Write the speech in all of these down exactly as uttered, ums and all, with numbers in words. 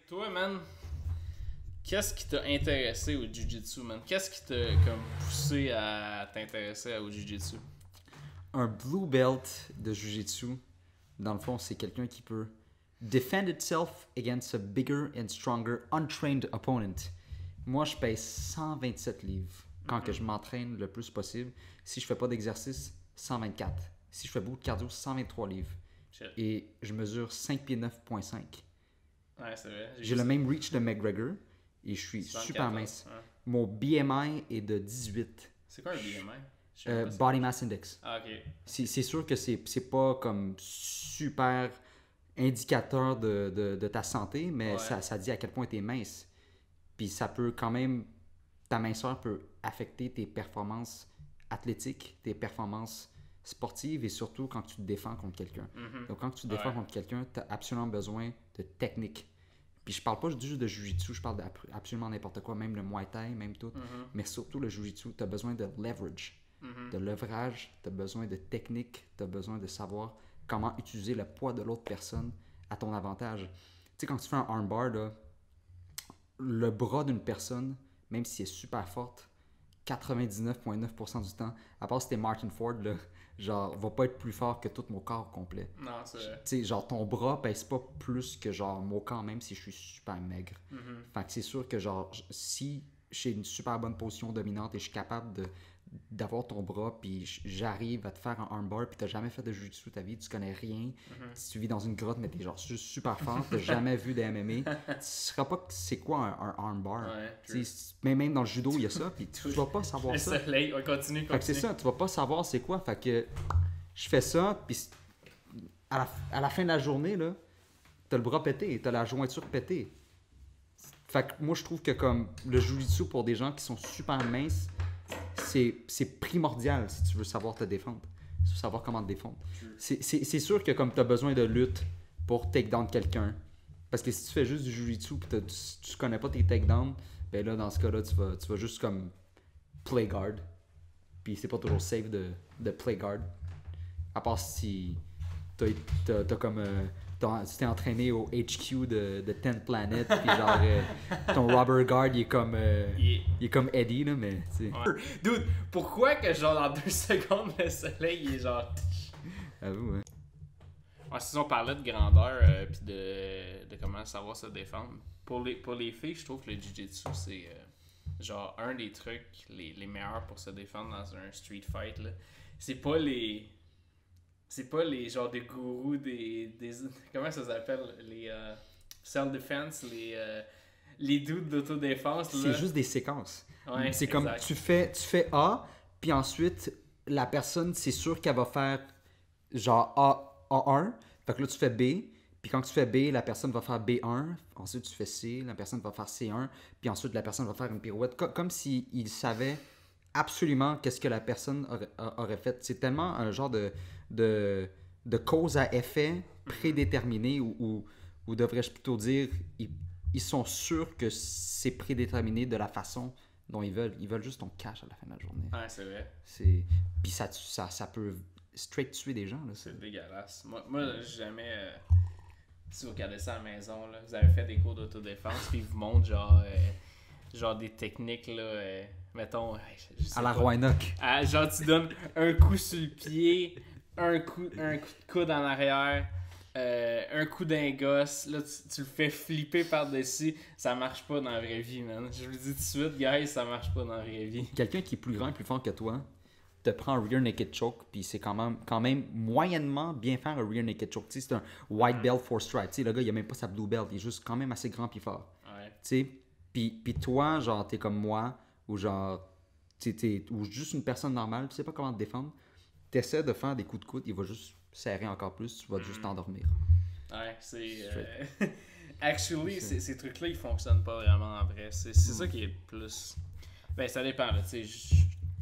Toi, man, qu'est-ce qui t'a intéressé au Jiu-Jitsu, man? Qu'est-ce qui t'a comme poussé à t'intéresser au Jiu-Jitsu? Un blue belt de Jiu-Jitsu, dans le fond, c'est quelqu'un qui peut defend itself against a bigger and stronger untrained opponent. Moi, je pèse cent vingt-sept livres quand mm-hmm. que je m'entraîne le plus possible. Si je fais pas d'exercice, cent vingt-quatre. Si je fais beaucoup de cardio, cent vingt-trois livres. Shit. Et je mesure cinq pieds neuf virgule cinq. Ouais, c'est vrai. J'ai, J'ai le même reach de McGregor et je suis super mince. Ouais. Mon B M I est de dix-huit. C'est quoi un B M I? Euh, body Mass Index. Ah, ok. C'est, c'est sûr que c'est, c'est pas comme super indicateur de, de, de ta santé, mais ouais. ça, ça dit à quel point tu es mince. Puis ça peut quand même, ta minceur peut affecter tes performances athlétiques, tes performances sportives et surtout quand tu te défends contre quelqu'un. Mm-hmm. Donc quand tu te défends ouais. contre quelqu'un, tu as absolument besoin de technique. Puis je parle pas juste de Jiu-Jitsu, je parle d'absolument n'importe quoi, même le Muay Thai, même tout. Mm-hmm. Mais surtout le Jiu-Jitsu, tu as besoin de leverage. Mm-hmm. De leverage, tu as besoin de technique, tu as besoin de savoir comment utiliser le poids de l'autre personne à ton avantage. Tu sais, quand tu fais un armbar, là, le bras d'une personne, même si elle est super forte, quatre-vingt-dix-neuf virgule neuf pour cent du temps, à part si t'es Martin Ford, là, genre, va pas être plus fort que tout mon corps complet. Non, c'est vrai. Tu sais, genre, ton bras pèse pas plus que, genre, mon corps, même si je suis super maigre. Mm-hmm. Fait que c'est sûr que, genre, si j'ai une super bonne position dominante et je suis capable de d'avoir ton bras, puis j'arrive à te faire un armbar, puis t'as jamais fait de jiu-jitsu de ta vie, tu connais rien, mm-hmm. tu vis dans une grotte, mais t'es genre juste super fort, t'as jamais vu de M M A, tu sauras pas c'est quoi un, un armbar. Ouais, mais même dans le judo, il y a ça, puis tu vas pas savoir ça. Le soleil, on continue, continue. Fait que c'est ça, tu vas pas savoir c'est quoi, fait que je fais ça, puis à la, à la fin de la journée, là, t'as le bras pété, t'as la jointure pétée. Fait que moi, je trouve que comme le jiu-jitsu pour des gens qui sont super minces, C'est, c'est primordial si tu veux savoir te défendre. Si tu veux savoir comment te défendre. C'est, c'est, c'est sûr que comme tu as besoin de lutte pour take down quelqu'un, parce que si tu fais juste du jiu-jitsu et tu, tu connais pas tes takedowns, ben là, dans ce cas-là, tu vas, tu vas juste comme play guard. Puis c'est pas toujours safe de, de play guard. À part si t'as, t'as, t'as comme... Euh, tu t'es entraîné au H Q de, de tenth Planet, puis genre, euh, ton rubber guard, il est comme, euh, il, il est comme Eddie, là, mais, tu sais. Ouais. Dude, pourquoi que, genre, dans deux secondes, le soleil, il est genre... Avoue, ouais. Ouais, si on parlait de grandeur, euh, puis de, de comment savoir se défendre, pour les, pour les filles, je trouve que le Jiu-Jitsu, c'est, euh, genre, un des trucs les, les meilleurs pour se défendre dans un street fight, là. C'est pas les... C'est pas les genres des gourous des, des comment ça s'appelle les euh, self-defense, les euh, les dudes d'autodéfense. C'est juste des séquences. Ouais, c'est exact. Comme tu fais tu fais A, puis ensuite la personne c'est sûr qu'elle va faire genre A, A un, fait que là tu fais B, puis quand tu fais B, la personne va faire B un, ensuite tu fais C, la personne va faire C un, puis ensuite la personne va faire une pirouette, Co- comme s'il si savait absolument qu'est-ce que la personne aurait, aurait fait. C'est tellement un genre de De, de cause à effet prédéterminé ou, ou, ou devrais-je plutôt dire ils, ils sont sûrs que c'est prédéterminé de la façon dont ils veulent. Ils veulent juste ton cash à la fin de la journée. Ouais, c'est vrai. C'est... Puis ça, ça, ça peut straight tuer des gens. Là, c'est dégueulasse. Moi, moi j'ai jamais... Euh, si vous regardez ça à la maison, là, vous avez fait des cours d'autodéfense puis ils vous montrent genre, euh, genre des techniques, là, euh, mettons... Je sais à la pas, Roanoke. À, genre tu donnes un coup sur le pied... Un coup, un coup de coude en arrière, euh, un coup d'un gosse, là tu, tu le fais flipper par-dessus, ça marche pas dans la vraie vie, man. Je vous le dis tout de suite, guys, ça marche pas dans la vraie vie. Quelqu'un qui est plus grand et plus fort que toi te prend un rear naked choke, puis c'est quand même, quand même moyennement bien faire un rear naked choke. T'sais, c'est un white belt four stripe. T'sais, le gars, il a même pas sa blue belt, il est juste quand même assez grand puis fort. Ouais. Puis, puis toi, genre, t'es comme moi, ou genre, t'es, t'es, ou juste une personne normale, tu sais pas comment te défendre. T'essaies de faire des coups de coude, il va juste serrer encore plus, tu vas mm. juste t'endormir. Ouais, c'est... Euh... Actually, c'est... ces trucs-là, ils fonctionnent pas vraiment en vrai. C'est, c'est mm. ça qui est plus... Ben, ça dépend, tu sais, je...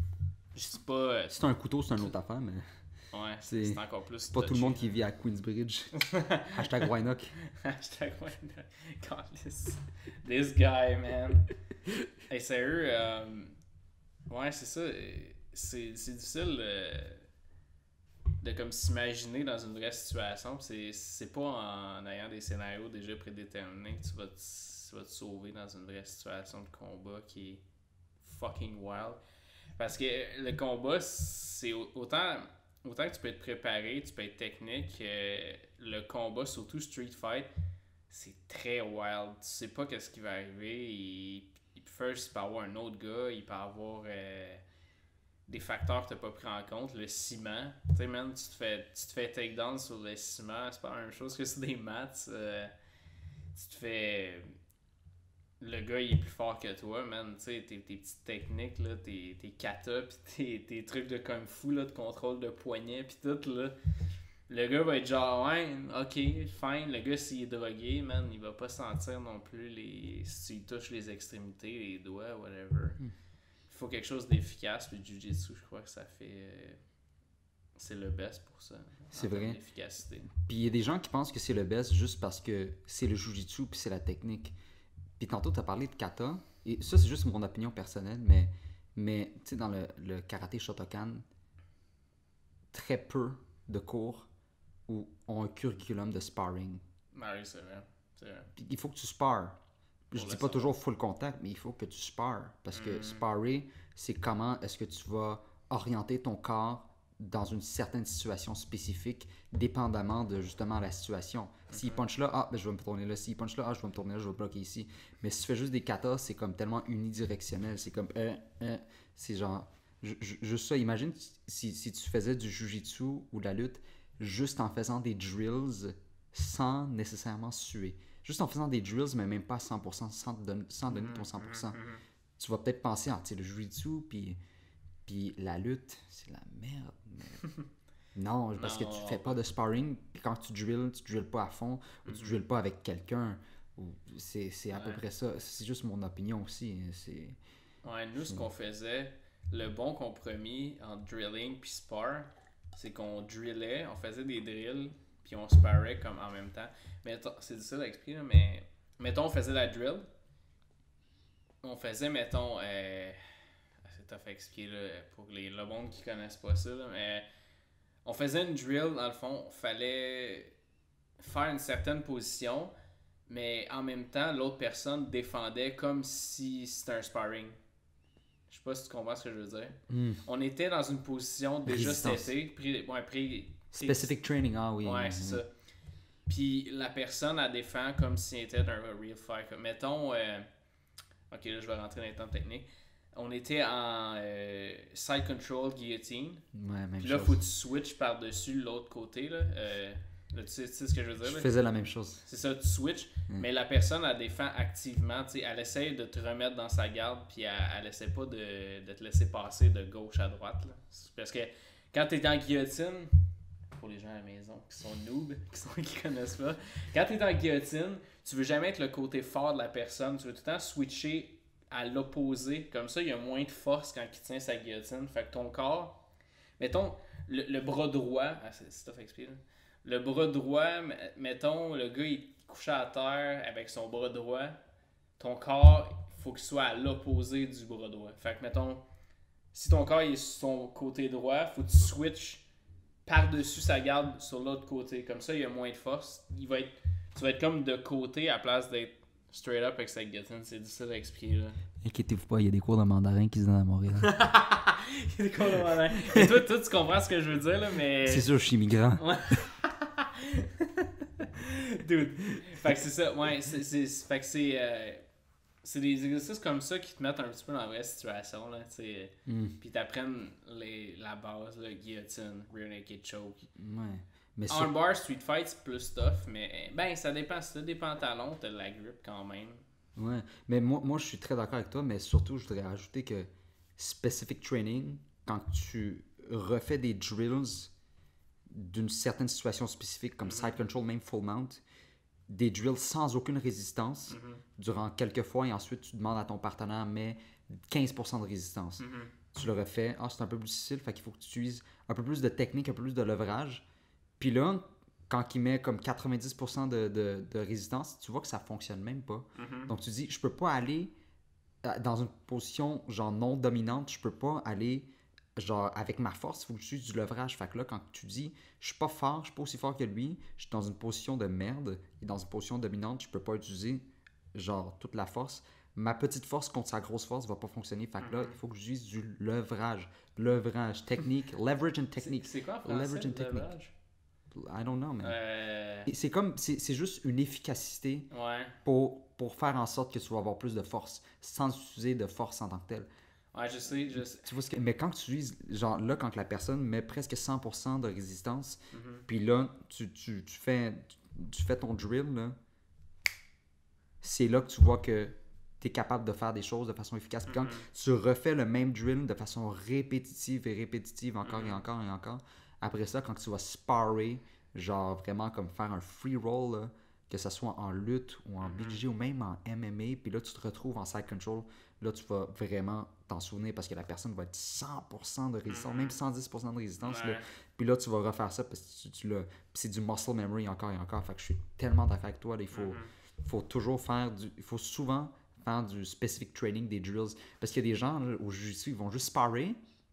Je dis pas... Si t'as un couteau, c'est une autre affaire, mais... Ouais, c'est, c'est encore plus... C'est pas touchy, tout le monde qui vit à Queensbridge. Hashtag Wynock. Hashtag Wynock. God, this... This guy, man. Hey, sérieux, euh... ouais, c'est ça. C'est, c'est difficile... Euh... de comme s'imaginer dans une vraie situation. C'est, c'est pas en ayant des scénarios déjà prédéterminés que tu vas, te, tu vas te sauver dans une vraie situation de combat qui est fucking wild. Parce que le combat, c'est autant, autant que tu peux être préparé, tu peux être technique. Euh, le combat, surtout Street Fight, c'est très wild. Tu sais pas qu'est-ce qui va arriver. Il, il, first, il peut y avoir un autre gars, il peut y avoir euh, des facteurs que tu n'as pas pris en compte. Le ciment, tu sais, man, tu te fais, tu te fais takedown sur le ciment, c'est pas la même chose que sur des mats. Euh, tu te fais. Le gars, il est plus fort que toi, man. Tu sais, tes, tes petites techniques, là, tes, tes katas, pis tes, tes trucs de kung fu, là, de contrôle de poignet, pis tout, là. Le gars va être genre, ouais, ok, fine. Le gars, s'il est drogué, man, il va pas sentir non plus les. Si tu touches les extrémités, les doigts, whatever. Il faut quelque chose d'efficace, puis le Jiu-Jitsu, je crois que ça fait. Euh, c'est le best pour ça. C'est vrai. L'efficacité. Puis il y a des gens qui pensent que c'est le best juste parce que c'est le Jiu-Jitsu, puis c'est la technique. Puis tantôt, tu as parlé de kata, et ça, c'est juste mon opinion personnelle, mais, mais tu sais, dans le, le karaté Shotokan, très peu de cours où ont un curriculum de sparring. Ah oui, c'est vrai. C'est vrai. Puis il faut que tu spares. Je dis pas toujours full contact, mais il faut que tu spares. Parce que mm. sparer, c'est comment est-ce que tu vas orienter ton corps dans une certaine situation spécifique, dépendamment de justement la situation. Mm-hmm. S'il punch là, ah, ben, je vais me tourner là. S'il punch là, ah, je vais me tourner là, je vais bloquer ici. Mais si tu fais juste des katas, c'est comme tellement unidirectionnel. C'est comme, euh, euh, c'est genre, juste ça. Imagine si, si tu faisais du jujitsu ou de la lutte juste en faisant des drills sans nécessairement suer. Juste en faisant des drills, mais même pas à cent pour cent, sans, don- sans donner ton cent pour cent. Mm-hmm. Tu vas peut-être penser, ah, tu sais, le jujitsu, puis... Puis la lutte, c'est la merde. Mais... non, parce non, que tu fais pas de sparring. Puis quand tu drills, tu drills pas à fond. Ou tu drills pas avec quelqu'un. C'est, c'est à ouais. peu près ça. C'est juste mon opinion aussi. C'est... Ouais, nous, ce qu'on faisait, le bon compromis entre drilling puis spar, c'est qu'on drillait, on faisait des drills, puis on sparrait comme en même temps. Mais c'est difficile à expliquer, mais mettons, on faisait la drill. On faisait, mettons... Euh... tough à expliquer là, pour les, le monde qui connaissent pas ça, là, mais on faisait une drill, dans le fond, il fallait faire une certaine position, mais en même temps, l'autre personne défendait comme si c'était un sparring. Je sais pas si tu comprends ce que je veux dire. Mm. On était dans une position déjà setée, pré, ouais, pré, specific training, ah oui. Ouais, c'est mm. ça. Puis la personne, elle défend comme si c'était un real fight. Mettons, euh, ok, là, je vais rentrer dans les temps techniques. On était en euh, side control guillotine. Ouais, même Puis là, chose. faut que tu switches par-dessus l'autre côté. Là. Euh, là, tu, sais, tu sais ce que je veux dire? Je là? faisais la même chose. C'est ça, tu switches. Mm. Mais la personne, elle défend activement. Tu sais, elle essaie de te remettre dans sa garde. Puis elle, elle essaie pas de, de te laisser passer de gauche à droite. Là. Parce que quand tu es en guillotine, pour les gens à la maison qui sont noobs, qui, sont, qui connaissent pas, quand tu es en guillotine, tu veux jamais être le côté fort de la personne. Tu veux tout le temps switcher à l'opposé. Comme ça, il y a moins de force quand il tient sa guillotine. Fait que ton corps... Mettons, le, le bras droit... Ah, c'est, c'est tough à expliquer, là. Le bras droit, mettons, le gars, il est couché à terre avec son bras droit. Ton corps, il faut qu'il soit à l'opposé du bras droit. Fait que, mettons, si ton corps il est sur son côté droit, il faut que tu switches par-dessus sa garde sur l'autre côté. Comme ça, il y a moins de force. Il va être, tu vas être comme de côté à la place d'être straight up avec sa guillotine. C'est difficile à expliquer, là. Inquiétez-vous pas, il y a des cours de mandarin qui se donnent à Montréal. Il y a des cours de mandarin. Et toi, toi, tu comprends ce que je veux dire, là, mais... C'est sûr, je suis immigrant. Ouais. Dude. Fait que c'est ça, ouais, c'est... c'est fait que c'est... Euh, c'est des exercices comme ça qui te mettent un petit peu dans la vraie situation, là, tu sais. Mm. Puis t'apprennes les, la base, là, guillotine, rear naked choke. Ouais. Mais armbar, street fight, c'est plus tough, mais ben, ça dépend. Si t'as des pantalons, t'as de la grip quand même. Ouais, mais moi, moi je suis très d'accord avec toi, mais surtout, je voudrais rajouter que specific training, quand tu refais des drills d'une certaine situation spécifique, comme mm-hmm. side control, même full mount, des drills sans aucune résistance, mm-hmm. durant quelques fois, et ensuite tu demandes à ton partenaire, mais quinze pour cent de résistance. Mm-hmm. Tu le refais, ah, c'est un peu plus difficile, fait qu'il faut que tu utilises un peu plus de technique, un peu plus de levrage. Puis là, quand il met comme quatre-vingt-dix pour cent de, de, de résistance, tu vois que ça fonctionne même pas. Mm-hmm. Donc tu dis, je peux pas aller dans une position genre non dominante, je peux pas aller genre, avec ma force, il faut que j'utilise du levrage. Fait que là, quand tu dis, je suis pas fort, je suis pas aussi fort que lui, je suis dans une position de merde, et dans une position dominante, je peux pas utiliser, genre, toute la force. Ma petite force contre sa grosse force va pas fonctionner. Fait que là, il faut que j'utilise du levrage. Levrage, technique, leverage and technique. C'est, c'est quoi en français, leverage and technique. leverage? I don't know, man. Euh... C'est comme, c'est, c'est juste une efficacité Ouais. pour, pour faire en sorte que tu vas avoir plus de force, sans utiliser de force en tant que telle. Ouais, je sais, je sais. Tu vois ce que, mais quand tu utilises, genre là, quand la personne met presque cent pour cent de résistance, Mm-hmm. puis là, tu, tu, tu, fais, tu fais ton drill, là, c'est là que tu vois que tu es capable de faire des choses de façon efficace. Puis quand Mm-hmm. tu refais le même drill de façon répétitive et répétitive encore Mm-hmm. et encore et encore, après ça, quand tu vas sparrer, genre vraiment comme faire un free roll, là, que ce soit en lutte ou en Mm-hmm. B J J ou même en M M A, puis là tu te retrouves en side control, là tu vas vraiment t'en souvenir parce que la personne va être cent pour cent de résistance, Mm-hmm. même cent dix pour cent de résistance. Ouais. Là. Puis là tu vas refaire ça parce que tu, tu l'as. Puis c'est du muscle memory encore et encore. Fait que je suis tellement d'accord avec toi. Là, il faut, Mm-hmm. faut toujours faire du. Il faut souvent faire du specific training, des drills. Parce qu'il y a des gens là, au jiu-jitsu, ils vont juste sparrer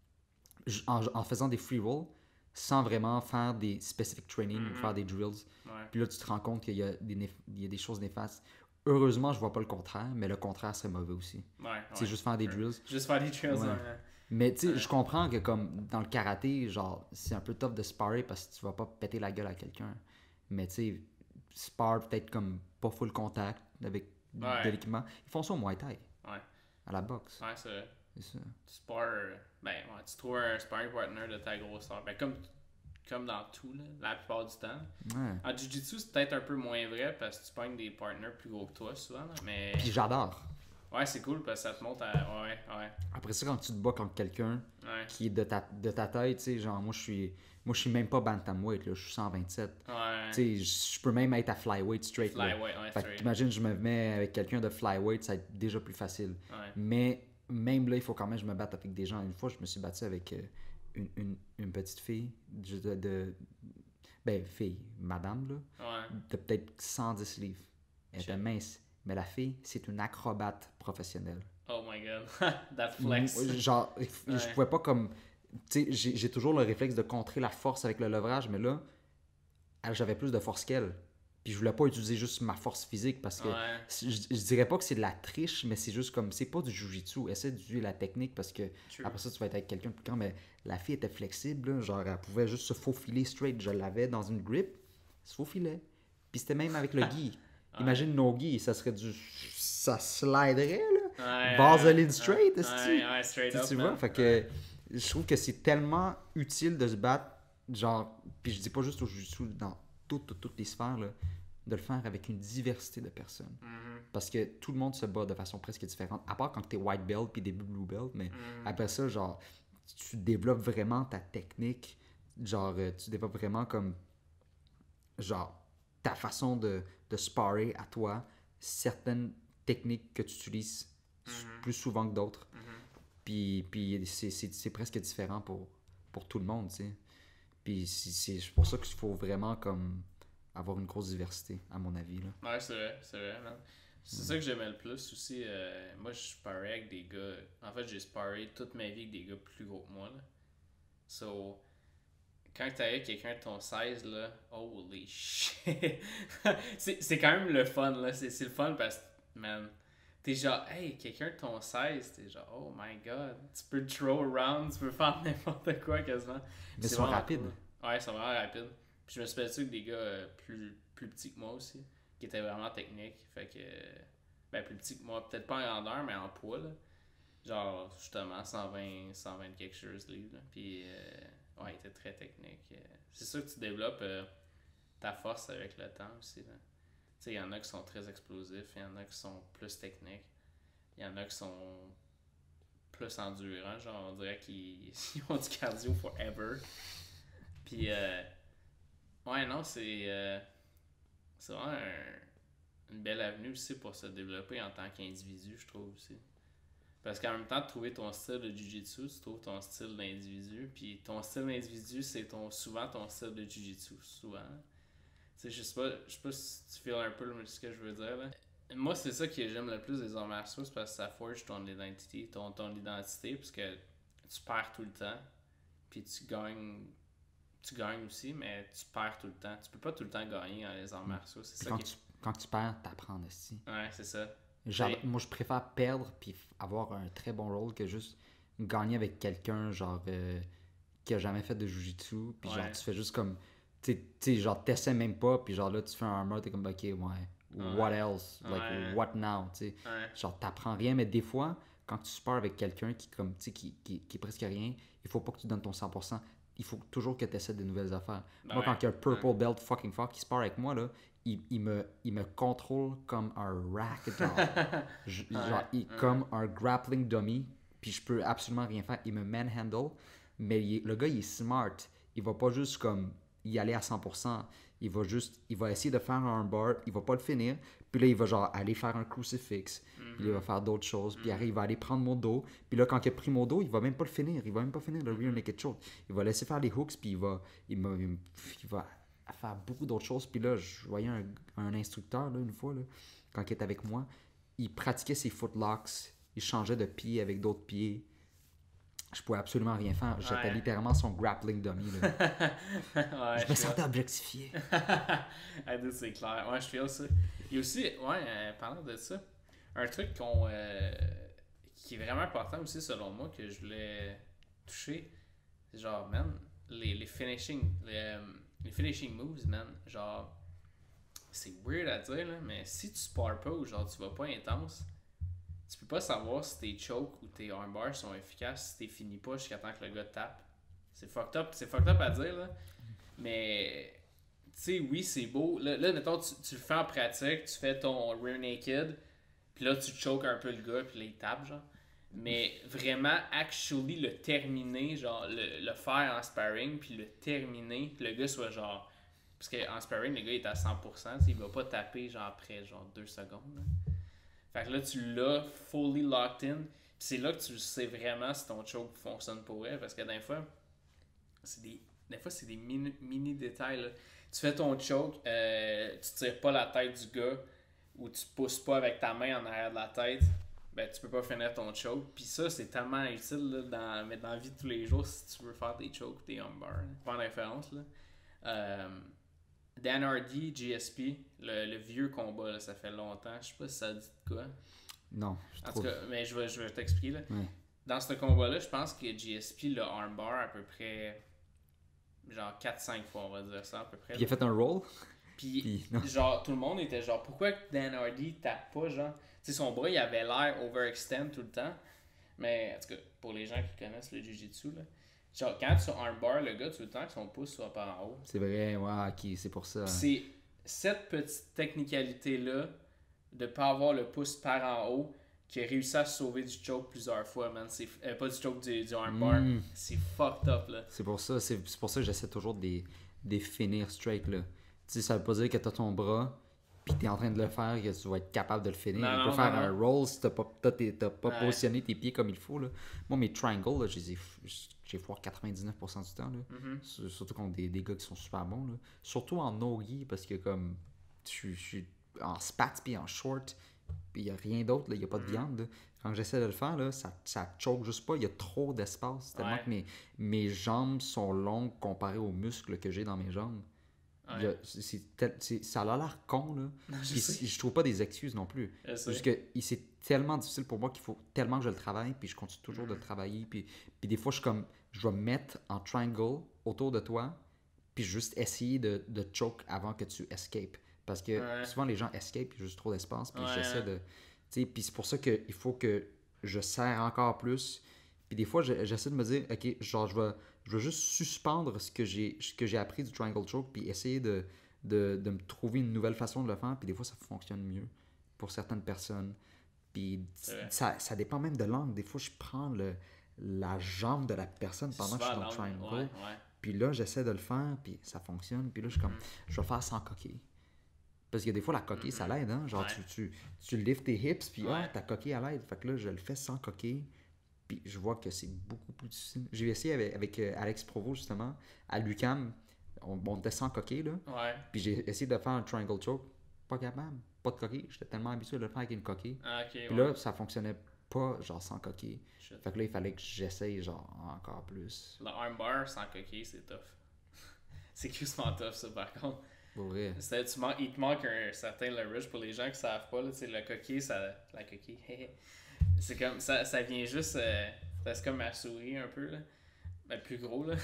en, en faisant des free rolls sans vraiment faire des specific training ou Mm-hmm. faire des drills. Ouais. Puis là, tu te rends compte qu'il y a des, néf- il y a des choses néfastes. Heureusement, je vois pas le contraire, mais le contraire serait mauvais aussi. Ouais. C'est ouais. juste faire des drills. Juste faire des drills. Ouais. Ouais. Mais tu sais, Ouais. je comprends que comme dans le karaté, genre, c'est un peu tough de sparrer parce que tu vas pas péter la gueule à quelqu'un. Mais tu sais, spar peut-être comme pas full contact avec Ouais. de l'équipement. Ils font ça au Muay Thai, Ouais. à la boxe. Ouais, c'est vrai. C'est ça. Tu spares, ben, ouais, tu trouves un sparring partner de ta grosseur. Ben, comme, comme dans tout, là, la plupart du temps. Ouais. En jiu-jitsu, c'est peut-être un peu moins vrai parce que tu pognes des partners plus gros que toi souvent. Là, mais Puis j'adore. ouais, c'est cool parce que ça te montre à. Ouais, ouais, Après ça, quand tu te bats contre quelqu'un ouais. qui est de ta, de ta taille, tu sais, genre, moi, je suis moi je suis même pas bantamweight, là, je suis cent vingt-sept. Ouais. Tu sais, je je peux même être à flyweight straight. là. Flyweight, ouais, Fait que straight. imagine, je me mets avec quelqu'un de flyweight, ça va être déjà plus facile. Ouais. Mais même là, il faut quand même que je me batte avec des gens. Une fois, je me suis battu avec euh, une, une, une petite fille de, de, de- Ben, fille, madame, là, Ouais. de peut-être cent dix livres. Elle était Shit. mince. Mais la fille, c'est une acrobate professionnelle. Oh my god. That flex. Moi, Genre, je Ouais. pouvais pas comme. Tu sais, j'ai j'ai toujours le réflexe de contrer la force avec le levrage, mais là, elle, j'avais plus de force qu'elle. Puis je voulais pas utiliser juste ma force physique parce que Ouais. je, je dirais pas que c'est de la triche, mais c'est juste comme. C'est pas du jujitsu. Essaie d'utiliser la technique parce que True. après ça, tu vas être avec quelqu'un de plus grand. Mais la fille était flexible, là, genre, elle pouvait juste se faufiler straight. Je l'avais dans une grip, elle se faufilait. Puis c'était même avec le gi. Imagine nos gi, ça serait du. Ça sliderait, là. Ouais, Vaseline ouais, straight, ouais, est-ce ouais, ouais, straight tu, up. tu man. vois, fait que je trouve que c'est tellement utile de se battre, genre, puis je dis pas juste au jiu-jitsu, dans toutes, toutes, toutes les sphères, là, de le faire avec une diversité de personnes. Mhm. Parce que tout le monde se bat de façon presque différente, à part quand t'es white belt puis des blue belt, mais Mhm. après ça, genre, tu développes vraiment ta technique, genre, euh, tu développes vraiment comme, genre, ta façon de, de sparrer à toi, certaines techniques que tu utilises s- Mhm. plus souvent que d'autres. Mhm. Puis, puis c'est, c'est, c'est presque différent pour, pour tout le monde, tu sais. Puis c'est, c'est pour ça qu'il faut vraiment comme avoir une grosse diversité, à mon avis, là. Ouais, c'est vrai, c'est vrai, man. C'est ça que j'aimais le plus aussi. euh, moi, je sparrais avec des gars. En fait, j'ai sparé toute ma vie avec des gars plus gros que moi, là. So, quand t'avais quelqu'un de ton size, là, holy shit. c'est, c'est quand même le fun, là. C'est, c'est le fun parce que, man, t'es genre, hey, quelqu'un de ton size, t'es genre, oh my god. Tu peux throw around, tu peux faire n'importe quoi quasiment. Mais C'est ils sont vraiment rapides. cool. Ouais, ils sont vraiment rapides. Puis je me suis battu avec des gars euh, plus, plus petits que moi aussi, qui étaient vraiment techniques. Fait que, euh, ben plus petits que moi, peut-être pas en grandeur, mais en poids, là. Genre, justement, cent vingt, cent vingt quelque chose livres. Là. Puis, euh, ouais, il était très technique. Euh, C'est sûr que tu développes euh, ta force avec le temps aussi. Tu sais, il y en a qui sont très explosifs, il y en a qui sont plus techniques, il y en a qui sont plus endurants. Genre, on dirait qu'ils ils ont du cardio forever. Puis, euh, ouais, non, c'est euh, c'est vraiment un- une belle avenue aussi pour se développer en tant qu'individu, je trouve aussi. Parce qu'en même temps, de trouver ton style de jiu-jitsu, tu trouves ton style d'individu. Puis ton style d'individu, c'est ton, souvent ton style de jiu-jitsu. Souvent. Tu sais, je sais pas, je sais pas si tu feels un peu ce que je veux dire. Là. Moi, c'est ça que j'aime le plus des arts martiaux, c'est parce que ça forge ton identité, ton, ton identité, parce que tu perds tout le temps. puis tu gagnes. Tu gagnes aussi, mais tu perds tout le temps. Tu peux pas tout le temps gagner dans les arts martiaux. C'est ça quand, qui... tu, quand tu perds, t'apprends aussi. Ouais, c'est ça. Genre, Et... moi, je préfère perdre puis avoir un très bon rôle que juste gagner avec quelqu'un, genre, euh, qui a jamais fait de jujitsu. Puis ouais. genre, tu fais juste comme. Tu sais, genre, t'essaies même pas. Puis genre, là, tu fais un armor, t'es comme, ok, ouais. What ouais. else? Like, ouais. what now? Tu sais. Ouais. Genre, t'apprends rien. Mais des fois, quand tu spars avec quelqu'un qui, comme, tu sais, qui, qui, qui est presque rien, il faut pas que tu donnes ton cent pour cent. Il faut toujours que tu essaies de nouvelles affaires. Ben moi, ouais. quand il y a un purple ouais. belt fucking fuck qui se part avec moi, là, il, il, me, il me contrôle comme un rack, genre, je, ouais. genre il, ouais. comme un grappling dummy, puis je peux absolument rien faire. Il me manhandle, mais il, le gars, il est smart. Il va pas juste comme y aller à cent pour cent. Il va juste, il va essayer de faire un bar, il va pas le finir, puis là, il va genre aller faire un crucifix, mm-hmm. puis il va faire d'autres choses, puis mm-hmm. après, il va aller prendre mon dos, puis là, quand il a pris mon dos, il va même pas le finir, il va même pas finir le rear naked choke. Il va laisser faire les hooks, puis il va, il, va, il va faire beaucoup d'autres choses, puis là, je voyais un, un instructeur, là, une fois, là, quand il était avec moi, il pratiquait ses footlocks, il changeait de pied avec d'autres pieds. Je pouvais absolument rien faire. J'étais ouais. littéralement son grappling dummy. Là. ouais, je me sentais objectifié. C'est clair. Ouais, je fais ça. Il y a aussi, ouais, euh, parlant de ça, un truc qu'on, euh, qui est vraiment important aussi, selon moi, que je voulais toucher, c'est genre, man, les, les finishing les, les finishing moves, man, genre, c'est weird à dire, là, mais si tu spares pas ou genre tu vas pas intense, tu peux pas savoir si tes chokes ou tes armbars sont efficaces si t'es fini pas jusqu'à temps que le gars te tape. C'est fucked up, c'est fucked up à dire, là. Mais, tu sais, oui, c'est beau. Là, là mettons, tu, tu le fais en pratique, tu fais ton rear naked, puis là, tu choques un peu le gars, puis là, il tape, genre. Mais vraiment, actually, le terminer, genre, le, le faire en sparring, puis le terminer, que le gars soit genre... Parce qu'en sparring, le gars est à cent pour cent, il va pas taper, genre, après, genre, deux secondes, là. Fait que là, tu l'as fully locked in. Puis c'est là que tu sais vraiment si ton choke fonctionne pour elle. Parce que des fois, c'est des, des fois, c'est des mini, mini détails. Là. Tu fais ton choke, euh, tu tires pas la tête du gars ou tu pousses pas avec ta main en arrière de la tête. Ben, tu peux pas finir ton choke. Puis ça, c'est tellement utile là, dans, mais dans la vie de tous les jours si tu veux faire des chokes ou des armbars. Pas référence. Là. Euh, Dan Hardy, G S P, le, le vieux combat, là, ça fait longtemps. Je sais pas si ça dit de quoi. Non, je En trouve... tout cas, mais je vais, je vais t'expliquer. Là. Ouais. Dans ce combat-là, je pense que G S P l'a armbar à peu près genre quatre cinq fois, on va dire ça à peu près. Puis il a fait un roll. Puis, Puis genre, tout le monde était genre, pourquoi Dan Hardy tape pas, genre? Tu sais, son bras, il avait l'air overextend tout le temps. Mais, en tout cas, pour les gens qui connaissent le Jiu-Jitsu, là, genre, quand tu armbar le gars, tu veux le temps que son pouce soit par en haut. C'est vrai, ouais, ok, c'est pour ça. Puis c'est cette petite technicalité-là, de pas avoir le pouce par en haut, qui a réussi à se sauver du choke plusieurs fois, man. C'est, euh, pas du choke, du, du armbar. Mm. C'est fucked up, là. C'est pour ça, c'est, c'est pour ça que j'essaie toujours de les, de les finir straight, là. Tu sais, ça veut pas dire que t'as ton bras, pis t'es en train de le faire, que tu vas être capable de le finir. Non, tu non, peux non, faire non. un roll si t'as pas, t'as, t'as pas ouais. positionné tes pieds comme il faut, là. Moi, mes triangles, là, j'ai, j'ai foiré quatre-vingt-dix-neuf pour cent du temps, là. Mm-hmm. Surtout contre des, des gars qui sont super bons, là. Surtout en no-gi, parce que comme, je suis en spats pis en short, pis il y a rien d'autre, il y a pas de mm-hmm. viande, là. Quand j'essaie de le faire, là, ça, ça choke juste pas, il y a trop d'espace. Tellement ouais. que mes, mes jambes sont longues comparées aux muscles que j'ai dans mes jambes. Ouais. Je, c'est tel, c'est, ça a l'air con, là. Non, je, puis, je trouve pas des excuses non plus. C'est juste que c'est tellement difficile pour moi qu'il faut tellement que je le travaille, puis je continue toujours mm-hmm. de le travailler. Puis, puis des fois, je suis comme, je vais me mettre en triangle autour de toi, puis juste essayer de, de choke avant que tu escapes. Parce que ouais. souvent, les gens escape, il y a juste trop d'espace, puis ouais. j'essaie de... Puis c'est pour ça qu'il faut que je serre encore plus. Puis des fois, je, j'essaie de me dire, OK, genre, je vais, je vais juste suspendre ce que j'ai, ce que j'ai appris du triangle choke, puis essayer de, de, de me trouver une nouvelle façon de le faire. Puis des fois, ça fonctionne mieux pour certaines personnes. Puis ça, ça dépend même de l'angle. Des fois, je prends le, la jambe de la personne c'est pendant que je suis dans le triangle. Ouais, ouais. Puis là, j'essaie de le faire, puis ça fonctionne. Puis là, je suis comme, mm. je vais faire sans coquille. Parce que des fois, la coquille, mm-hmm. ça l'aide, hein? Genre, ouais. tu, tu, tu lifts tes hips, puis ouais. ah, ta coquille, elle aide. Fait que là, je le fais sans coquille, puis je vois que c'est beaucoup plus difficile. J'ai essayé avec, avec euh, Alex Provo, justement, à l'U Q A M, on, on était sans coquille, là. Ouais. Puis j'ai essayé de faire un triangle choke, pas capable, pas de coquille. J'étais tellement habitué de le faire avec une coquille. Ah, okay, puis ouais. là, ça fonctionnait pas, genre, sans coquille. Shit. Fait que là, il fallait que j'essaye, genre, encore plus. Le armbar sans coquille, c'est tough. C'est justement tough, ça, par contre. Pour vrai. C'est, tu man- il te manque un certain leverage pour les gens qui savent pas, là, tu sais, le coquille, ça... La coquille, c'est comme, ça, ça vient juste... Euh, c'est comme ma souris, un peu, là. Ben, plus gros, là.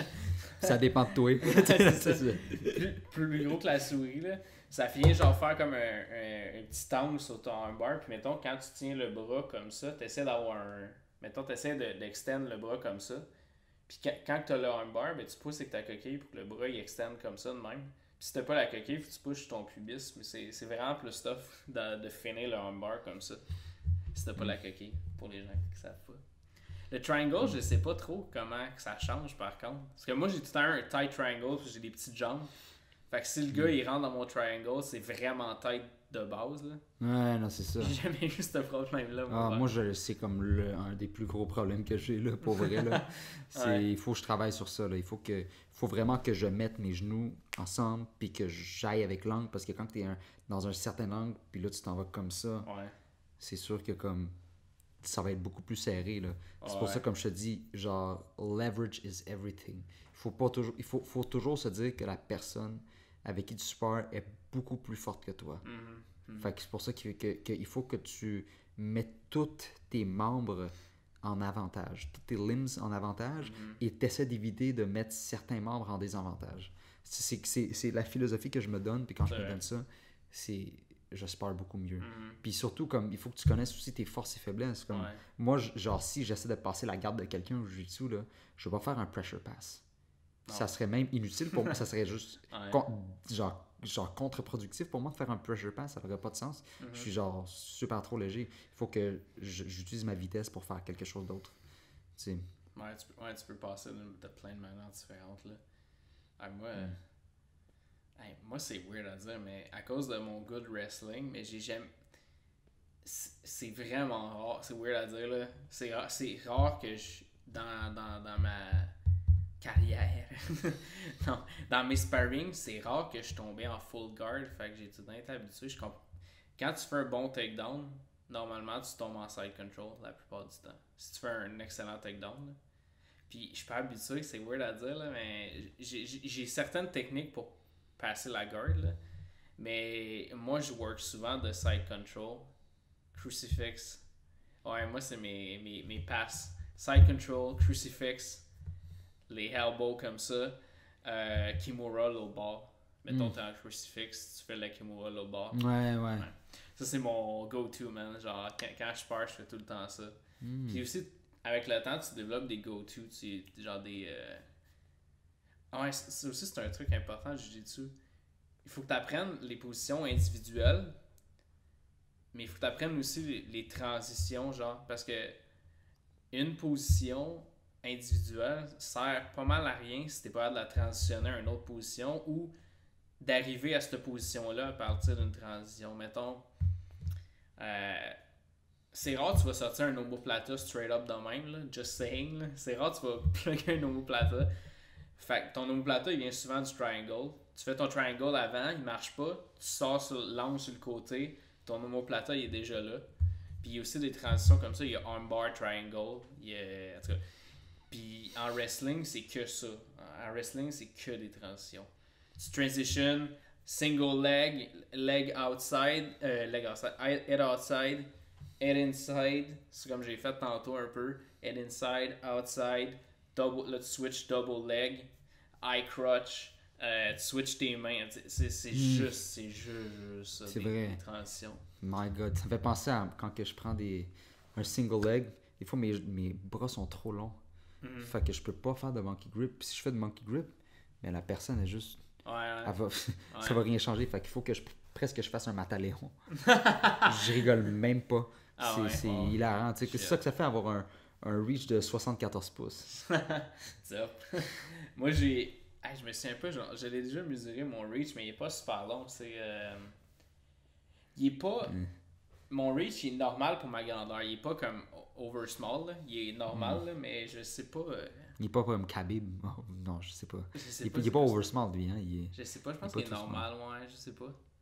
Ça dépend de toi. c'est ça. Plus, plus gros que la souris, là. Ça vient genre faire comme un, un, un petit angle sur ton armbar. Puis mettons, quand tu tiens le bras comme ça, tu essaies d'avoir un... Mettons, tu essaies de, d'extendre le bras comme ça. Puis quand, quand tu as le armbar, ben, tu pousses avec ta coquille pour que le bras il extende comme ça de même. Puis si tu n'as pas la coquille, faut que tu pushes ton pubis. Mais c'est, c'est vraiment plus tough de, de finir le armbar comme ça. Si tu n'as pas la coquille, pour les gens qui ne savent pas. Le triangle, je sais pas trop comment que ça change par contre. Parce que moi, j'ai tout le temps un tight triangle, puis j'ai des petites jambes. Fait que si le gars, il rentre dans mon triangle, c'est vraiment tight de base, là. Ouais, non, c'est ça. J'ai jamais eu ce problème-là. Moi, ah, moi je, c'est comme le, un des plus gros problèmes que j'ai, là, pour vrai, là. C'est, ouais. Il faut que je travaille sur ça, là. Il faut, que, faut vraiment que je mette mes genoux ensemble, puis que j'aille avec l'angle, parce que quand tu es dans un certain angle, puis là, tu t'en vas comme ça, ouais. C'est sûr que comme... ça va être beaucoup plus serré, là. C'est ouais. pour ça, comme je te dis, genre, leverage is everything. Il faut, pas toujours, il faut, faut toujours se dire que la personne avec qui tu spares est beaucoup plus forte que toi. Mm-hmm. Mm-hmm. Fait que c'est pour ça qu'il que, que, il faut que tu mettes tous tes membres en avantage, tous tes limbs en avantage, mm-hmm. et tu essaies d'éviter de mettre certains membres en désavantage. C'est, c'est, c'est la philosophie que je me donne, puis quand c'est je me donne ça, c'est... je spare beaucoup mieux. Mm-hmm. Puis surtout, comme il faut que tu connaisses aussi tes forces et faiblesses. Comme, ouais. Moi, genre, si j'essaie de passer la garde de quelqu'un au jiu-jitsu, là, je vais pas faire un pressure pass. Non. Ça serait même inutile pour moi. Ça serait juste ouais. con, genre, genre contre-productif pour moi de faire un pressure pass. Ça n'aurait pas de sens. Mm-hmm. Je suis genre super trop léger. Il faut que je, j'utilise ma vitesse pour faire quelque chose d'autre. Tu sais. Ouais, tu peux, ouais, tu peux passer de, de plein de manières différentes. Là. Ah, moi... Mm. Hey, moi, c'est weird à dire, mais à cause de mon good wrestling, mais j'ai jamais... C'est vraiment rare, c'est weird à dire, là. C'est rare, c'est rare que je... Dans, dans, dans ma carrière... non, dans mes sparring, c'est rare que je tombais en full guard, fait que j'ai tout le temps été habitué. Je comp... Quand tu fais un bon takedown, normalement, tu tombes en side control la plupart du temps. Si tu fais un excellent takedown, là. Puis je suis pas habitué, c'est weird à dire, là, mais j'ai, j'ai, j'ai certaines techniques pour passer la garde, là. Mais moi, je work souvent de side control, crucifix. Ouais, moi, c'est mes, mes, mes passes. Side control, crucifix, les elbows comme ça, euh, Kimura low ball. Mettons, mm. t'es en crucifix, tu fais la Kimura low ball. Ouais, ouais. ouais. Ça, c'est mon go-to, man. Genre, quand, quand je pars, je fais tout le temps ça. Mm. Puis aussi, avec le temps, tu développes des go-to, tu, genre des... Euh... Ah ouais, ça aussi, c'est un truc important, je dis dessus. Il faut que tu apprennes les positions individuelles, mais il faut que tu apprennes aussi les, les transitions, genre, parce que une position individuelle sert pas mal à rien si t'es pas capable de la transitionner à une autre position ou d'arriver à cette position-là à partir d'une transition. Mettons, euh, c'est rare que tu vas sortir un omoplata straight up de même, là, just saying. Là. C'est rare que tu vas plugger un omoplata. Fait que ton omoplata, il vient souvent du triangle. Tu fais ton triangle avant, il marche pas. Tu sors sur l'angle sur le côté, ton omoplata, il est déjà là. Puis il y a aussi des transitions comme ça. Il y a armbar triangle. Il y a... En tout cas. Puis en wrestling, c'est que ça. En wrestling, c'est que des transitions. Tu transition, single leg, leg outside, euh, leg outside, head outside, head inside. C'est comme j'ai fait tantôt un peu. Head inside, outside, double, là tu switch double leg, eye crutch, euh, tu switch tes mains. C'est, c'est mm. juste, c'est juste ça, c'est des, vrai. des transitions. My God, ça me fait penser à quand que je prends des, un single leg. Des fois, mes, mes bras sont trop longs. Mm-hmm. Fait que je peux pas faire de monkey grip. Puis si je fais de monkey grip, mais la personne est juste... Ouais, ouais. Elle va, ouais. Ça va rien changer. Fait qu'il faut que je presque je fasse un mataléon. Je rigole même pas. Ah c'est ouais, c'est wow. hilarant. C'est ça que ça fait avoir un, un reach de soixante-quatorze pouces. Ça. Moi, j'ai... Hey, je me souviens un peu, genre, j'allais déjà mesurer mon reach, mais il est pas super long. C'est... Euh... Il est pas... Mm. Mon reach, il est normal pour ma grandeur. Il est pas comme over small, là. Il est normal, mm. là, mais je sais pas... Euh... Il est pas comme Khabib. Oh, non, je sais pas. Je sais il, pas il est pas over small, lui. Hein. Il est... Je sais pas, je pense qu'il est normal, small. Ouais, je sais pas.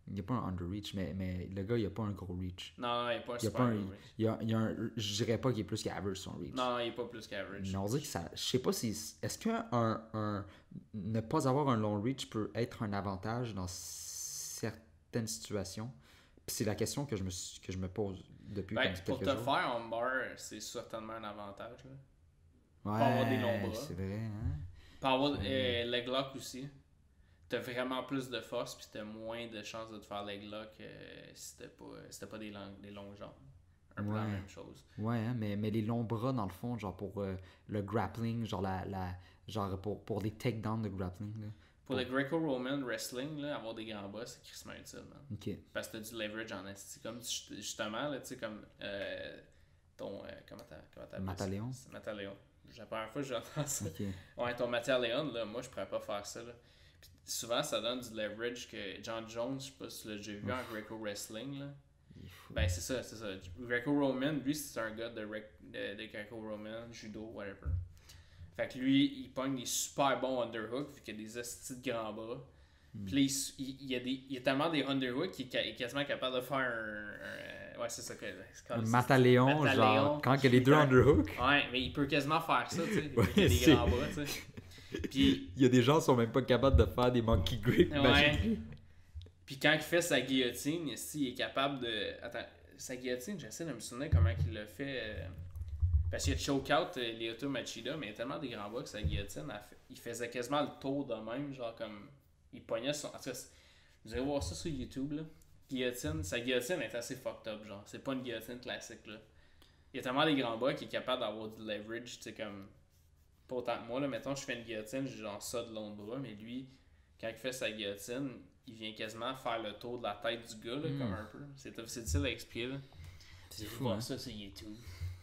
Il n'y a pas un underreach, mais, mais le gars, il a pas un gros reach. Non, il n'est pas un Il y a super pas un, gros reach. il y a, il y a un, je dirais pas qu'il est plus qu'average son reach. Non, il n'est pas plus qu'average. Mais on dirait que ça. Je sais pas si. Est-ce qu'un un, un, ne pas avoir un long reach peut être un avantage dans certaines situations? Puis c'est la question que je me, suis- que je me pose depuis Ben, comme pour quelques te jours. faire en bar, c'est certainement un avantage. Là. Ouais, pas avoir des longs bras. c'est vrai, hein? Pour avoir euh, leg lock aussi, t'as vraiment plus de force puis t'as moins de chances de te faire leg lock euh, si t'as pas, si t'as pas des, longs, des longues jambes. Un peu la Ouais. même chose. Ouais, hein, mais, mais les longs bras, dans le fond, genre pour euh, le grappling, genre la, la genre pour, pour les takedowns de grappling, là. Pour le Greco-Roman wrestling, là, avoir des grands bras, c'est crissement utile, man. Ok. Parce que t'as du leverage en esti. Comme tu- justement, là, tu sais, comme euh, ton. Euh, comment t'as comment t'appelles ça? Mataléon. C'est Mataléon. C'est la première fois que j'entends ça. Ok. Ouais, ton Mataléon, là, moi, je pourrais pas faire ça, là. Puis souvent, ça donne du leverage que John Jones, je sais pas si tu l'as déjà vu en Greco-Wrestling, là. Il faut- Ben, c'est ça, c'est ça. Greco-Roman, lui, c'est un gars de, rec- de, de Greco-Roman, judo, whatever. Fait que lui, il pogne des super bons underhooks, vu qu'il a des hosties de grands bras. Puis là, il, s- il, il y a des, il y a tellement des underhooks qu'il est, ca- il est quasiment capable de faire un. un- ouais, c'est ça que. c'est Un comme- Mataléon, Mataléon, genre, quand il y a les deux un- underhooks, Ouais, mais il peut quasiment faire ça, tu sais. Ouais, vu qu'il a des c'est- grands bras, tu sais. Puis, il y a des gens qui sont même pas capables de faire des monkey grips. Ouais. imagine. puis quand il fait sa guillotine, il est capable de. Attends, sa guillotine, j'essaie de me souvenir comment il l'a fait. euh, Parce qu'il a choke out euh, Lyoto Machida, mais il a tellement des grands bras que sa guillotine, elle fait- il faisait quasiment le tour de même, genre comme. Il pognait son. En tout cas, c'est- vous allez voir ça sur YouTube, là. Guillotine, sa guillotine est assez fucked up, genre. C'est pas une guillotine classique, là. Il a tellement des grands bras qu'il est capable d'avoir du leverage, tu sais, comme. Pas autant que moi, là. Mettons, je fais une guillotine, j'ai genre ça de long de bras, mais lui, quand il fait sa guillotine, il vient quasiment faire le tour de la tête du gars, là, Mm. comme un peu. C'est c'est difficile à expliquer, là. C'est Vous fou, voir hein? ça sur YouTube.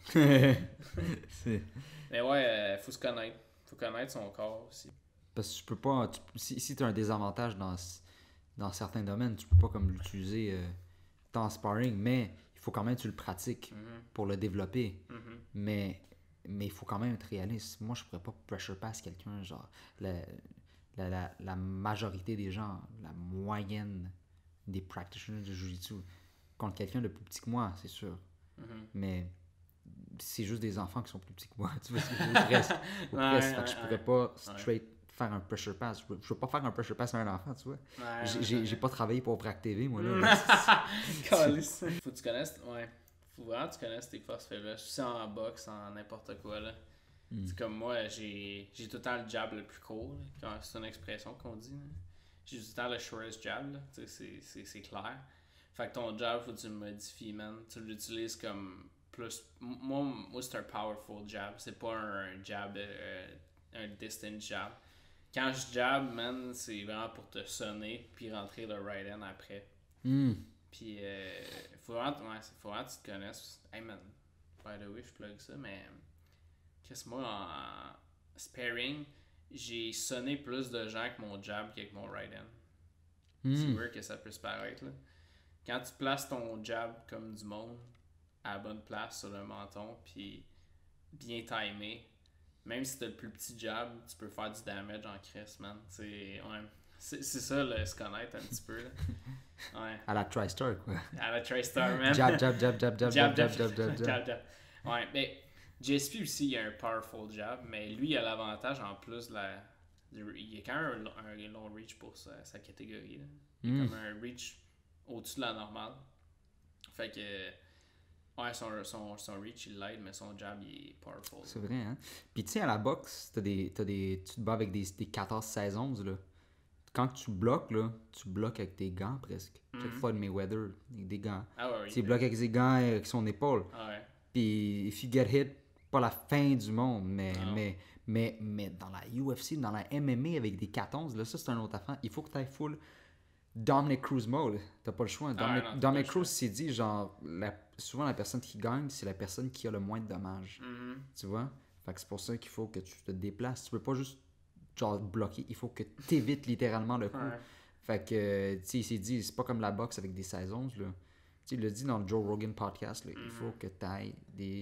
C'est- Mais ouais, euh, faut se connaître. Faut connaître son corps aussi. Parce que tu peux pas. tu- si si tu as un désavantage dans, c- dans certains domaines, tu peux pas comme l'utiliser euh, tant en sparring, mais il faut quand même que tu le pratiques Mhm, pour le développer. mhm. Mais mais il faut quand même être réaliste. Moi, je pourrais pas pressure pass quelqu'un, genre la, la, la, la majorité des gens, la moyenne des practitioners de Jiu-Jitsu, contre quelqu'un de plus petit que moi, c'est sûr. Mhm. Mais c'est juste des enfants qui sont plus petits que moi. Tu vois ce que je veux dire? Ou presque. Ou Ouais, presque. Fait que je ouais, pourrais ouais. pas straight faire un pressure pass. Je peux, je peux pas faire un pressure pass à un enfant, tu vois. Ouais, J'ai- ouais, J'ai ouais. j'ai pas travaillé pour Prac T V, moi, là. Mm. là. Calisse. Faut que tu connaisses. Ouais. Faut vraiment que tu connaisses tes forces faiblesses. Aussi en boxe, en n'importe quoi, là. Mm. C'est comme moi, j'ai j'ai tout le temps le jab le plus court, là, quand c'est une expression qu'on dit. là. J'ai tout le temps le shortest jab, là. Tu sais, c'est- c'est c'est clair. Fait que ton jab, faut que tu le modifies, man. Tu l'utilises comme plus. M- Moi, moi c'est un powerful jab. C'est pas un jab, euh, un distant jab. Quand je jab, man, c'est vraiment pour te sonner puis rentrer le right hand après. Hmm. Puis, euh, faut vraiment, ouais, faut vraiment que tu te connaisses. Hey man, by the way, je plug ça, mais qu'est-ce que moi, en sparring, j'ai sonné plus de gens avec mon jab qu'avec mon right hand. C'est Hmm. weird que ça puisse paraître, là. Quand tu places ton jab comme du monde, à la bonne place sur le menton, puis bien timé, même si t'as le plus petit jab, tu peux faire du damage en crisse, man. C'est, ouais, c'est, c'est ça, le se connaître un petit peu, là. Ouais. À la TriStar, quoi. À la TriStar, man. Jab, jab, jab, jab, jab, jab, jab, jab, jab, jab. jab, jab. Ouais, mais J S P aussi, il a un powerful jab, mais lui, il a l'avantage en plus de la. Il a quand même un, un long reach pour sa, sa catégorie. Là. Il a Mm. comme un reach au-dessus de la normale. Fait que. Ouais, son, son, son reach, il l'aide, mais son jab, il est powerful. C'est vrai, hein? Puis tu sais, à la boxe, t'as des, t'as des, tu te bats avec des, des quatorze seize onze, là. Quand tu bloques, là, tu bloques avec tes gants, presque. Mhm. Check Floyd Mayweather, avec des gants. Ah ouais, Tu sais, il oui. bloque avec ses gants et avec son épaule. Ah ouais. Puis, if you get hit, pas la fin du monde, mais, Non. mais, mais, mais dans la U F C, dans la M M A avec des quatorze, là, ça c'est un autre affaire. Il faut que tu ailles full Dominic Cruz mode. T'as pas le choix. Dominic, non, t'as Dominic pas le Cruz s'est dit, genre, la- souvent la personne qui gagne, c'est la personne qui a le moins de dommages. Mhm. Tu vois? Fait que c'est pour ça qu'il faut que tu te déplaces. Tu peux pas juste, genre, bloquer. Il faut que tu évites littéralement le coup. Ouais. Fait que, tu sais, il s'est dit, c'est pas comme la boxe avec des seize onze, là. Tu sais, il l'a dit dans le Joe Rogan podcast, là, il Mhm. faut que tu ailles des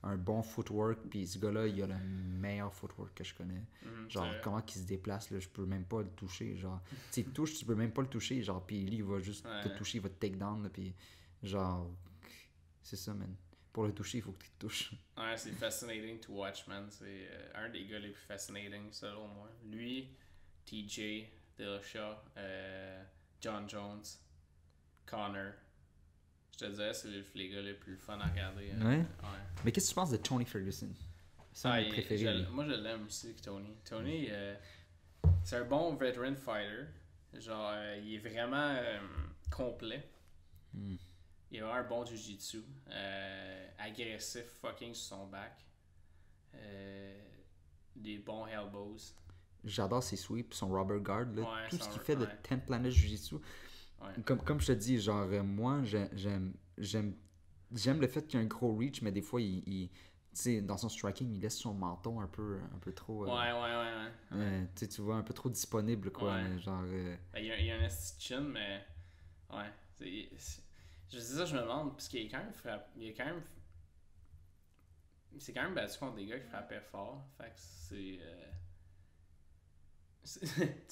un bon footwork, puis ce gars-là, il a le meilleur footwork que je connais. Mm, Genre, comment il se déplace, là, je peux même pas le toucher. Genre, tu sais, il touche, tu peux même pas le toucher. Genre, puis lui, il va juste ouais. te toucher, il va te take down, là, puis genre, c'est ça, man. Pour le toucher, il faut que tu te touches. Ouais, c'est fascinating to watch, man. C'est euh, un des gars les plus fascinating, selon moi. Lui, T J, Dillashaw, euh, John Jones, Connor. Je te dirais, c'est les, les gars les plus fun à regarder. Euh, ouais. ouais. Mais qu'est-ce que tu penses de Tony Ferguson? C'est un ah, de mes préférés. Je, moi, je l'aime aussi, Tony. Tony, euh, c'est un bon veteran fighter. Genre, euh, il est vraiment euh, complet. Mm. Il a un bon jiu-jitsu. Euh, agressif, fucking sur son back. Euh, des bons elbows. J'adore ses sweeps, son rubber guard, là, Ouais, tout son, ce qu'il fait ouais. de ten Planet Jiu-Jitsu. Ouais. Comme, comme je te dis, genre, euh, moi, j'ai- j'aime j'aime j'aime le fait qu'il y a un gros reach, mais des fois, il, il tu sais, dans son striking, il laisse son menton un peu, un peu trop... euh, Ouais, ouais, ouais. ouais. euh, tu sais, tu vois, un peu trop disponible, quoi. Ouais. Mais genre... euh, Ben, il, y a, il y a un esti de chin, mais. Ouais. C'est, c'est, je dis ça, je me demande, parce qu'il est quand même frappé. Il est quand même. Il s'est quand même battu contre des gars qui frappaient fort. Fait que c'est. Euh, c'est,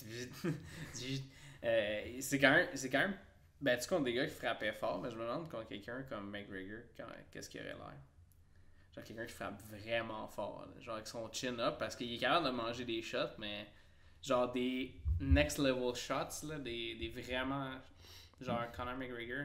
tu- euh, c'est quand même. C'est quand même battu contre des gars qui frappaient fort, mais je me demande contre quelqu'un comme McGregor, quand- qu'est-ce qu'il aurait l'air. Genre quelqu'un qui frappe vraiment fort, là. Genre avec son chin up, parce qu'il est capable de manger des shots, mais genre des next level shots, là, des, des vraiment. Genre Conor McGregor,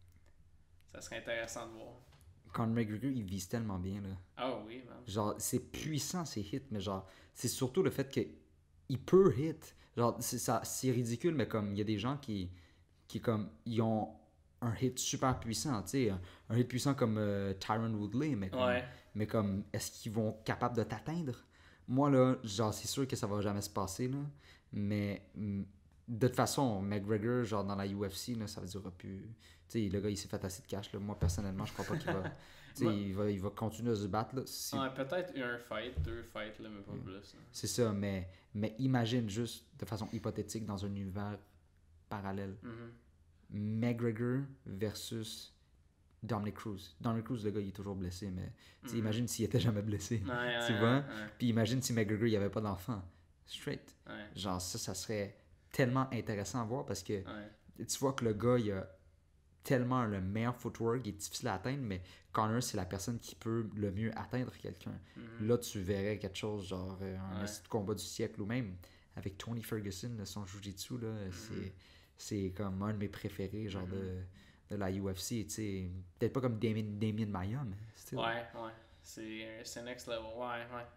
ça serait intéressant de voir. Conor McGregor, il vise tellement bien, là. Ah oh, oui, man. Genre, c'est puissant, ses hits, mais genre, c'est surtout le fait qu'il peut hit. Genre, c'est, ça, c'est ridicule, mais comme, il y a des gens qui, qui comme, ils ont un hit super puissant, tu sais, un, un hit puissant comme euh, Tyron Woodley, mais comme, Ouais. mais comme, est-ce qu'ils vont être capables de t'atteindre? Moi, là, genre, c'est sûr que ça va jamais se passer, là, mais mm, de toute façon, McGregor, genre, dans la U F C, là, ça ne durera plus. Tu sais, le gars, il s'est fait assez de cash, là. Moi, personnellement, je crois pas qu'il va... Tu sais, Ouais. il va, il va continuer à se battre, là. Si- Ouais, peut-être un fight, deux fights, là, mais pas plus. Là. C'est ça, mais, mais imagine juste, de façon hypothétique, dans un univers parallèle, Mhm. McGregor versus Dominic Cruz. Dominic Cruz, le gars, il est toujours blessé, mais tu sais, Mhm. imagine s'il était jamais blessé. Ouais, ouais, Tu ouais, vois? ouais, Puis imagine si McGregor, il n'y avait pas d'enfant. Straight. ouais, Genre, ça, ça serait tellement intéressant à voir parce que ouais. tu vois que le gars, il a tellement le meilleur footwork, il est difficile à atteindre, mais Conor, c'est la personne qui peut le mieux atteindre quelqu'un. Mhm. Là, tu verrais quelque chose, genre euh, un Ouais. esti de combat du siècle, ou même avec Tony Ferguson, là, son jiu-jitsu, là, c'est, c'est comme un de mes préférés, genre de, de la U F C, tu sais. Peut-être pas comme Damien, Damien Maia, mais still, Ouais, ouais. C'est, c'est next level. Ouais, ouais.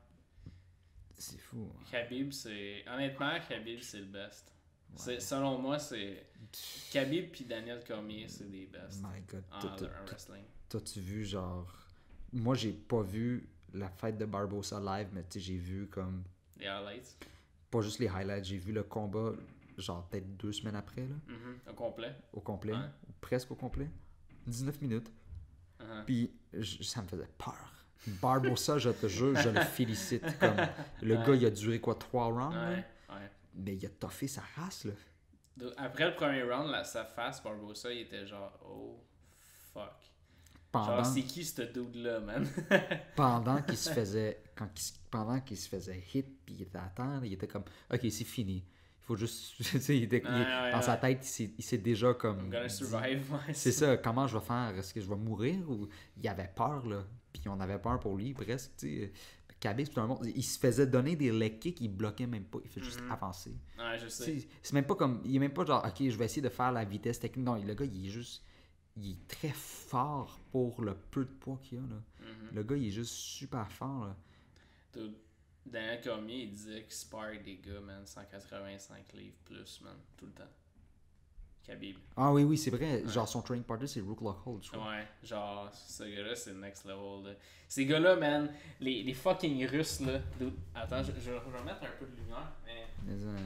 c'est fou. Khabib, c'est. Honnêtement, Khabib, c'est le best. Ouais. C'est, selon moi, c'est. Khabib puis Daniel Cormier, c'est des best. My God. En, T'as- t'as- en wrestling. T'as-tu vu, genre... Moi, j'ai pas vu la fête de Barbosa live, mais tu sais, j'ai vu comme... Les highlights. Pas juste les highlights, j'ai vu le combat, genre peut-être deux semaines après, là, Mhm. Au complet. au complet, Ouais. ou presque au complet. dix-neuf minutes. Uh-huh. Puis je- ça me faisait peur. Barbosa, je te jure, je le félicite. Comme, le Ouais. gars, il a duré quoi, trois rounds? là? Ouais, ouais. Mais il a toffé sa race, là. Donc, après le premier round, là, sa face, Barbosa, il était genre, oh, fuck. Pendant, Genre, c'est qui ce dude-là, man? pendant qu'il se faisait quand il, se- pendant qu'il se faisait hit, puis il était à terre, il était comme, ok, c'est fini. Il faut juste, tu sais, il était, il- Ouais, ouais, dans sa ouais. tête, il s'est, il s'est déjà comme... I'm gonna dit- survive. Ouais, C'est ça, comment je vais faire? Est-ce que je vais mourir? Ou il avait peur, là. Puis on avait peur pour lui, presque, tu sais. Khabib, c'est un monde. Il se faisait donner des leg kicks, il bloquait même pas. Il fait juste Mhm. avancer. Ouais, je Tu sais. sais, c'est même pas comme. Il est même pas genre, ok, je vais essayer de faire la vitesse technique. Non, le gars, il est juste. Il est très fort pour le peu de poids qu'il a, là. Mhm. Le gars, il est juste super fort, là. Dude, Daniel Cormier, il disait qu'il spare des gars, man, cent quatre-vingt-cinq livres plus, man, tout le temps. Khabib. Ah oui, oui, c'est vrai. Ouais. Genre, son training partner, c'est Rook Lockhold, je crois. Ouais, genre, ce gars-là, c'est le next level. Là. Ces gars-là, man, les, les fucking Russes, là. Dude, attends, je, je, je vais mettre un peu de lumière, mais Mais, euh,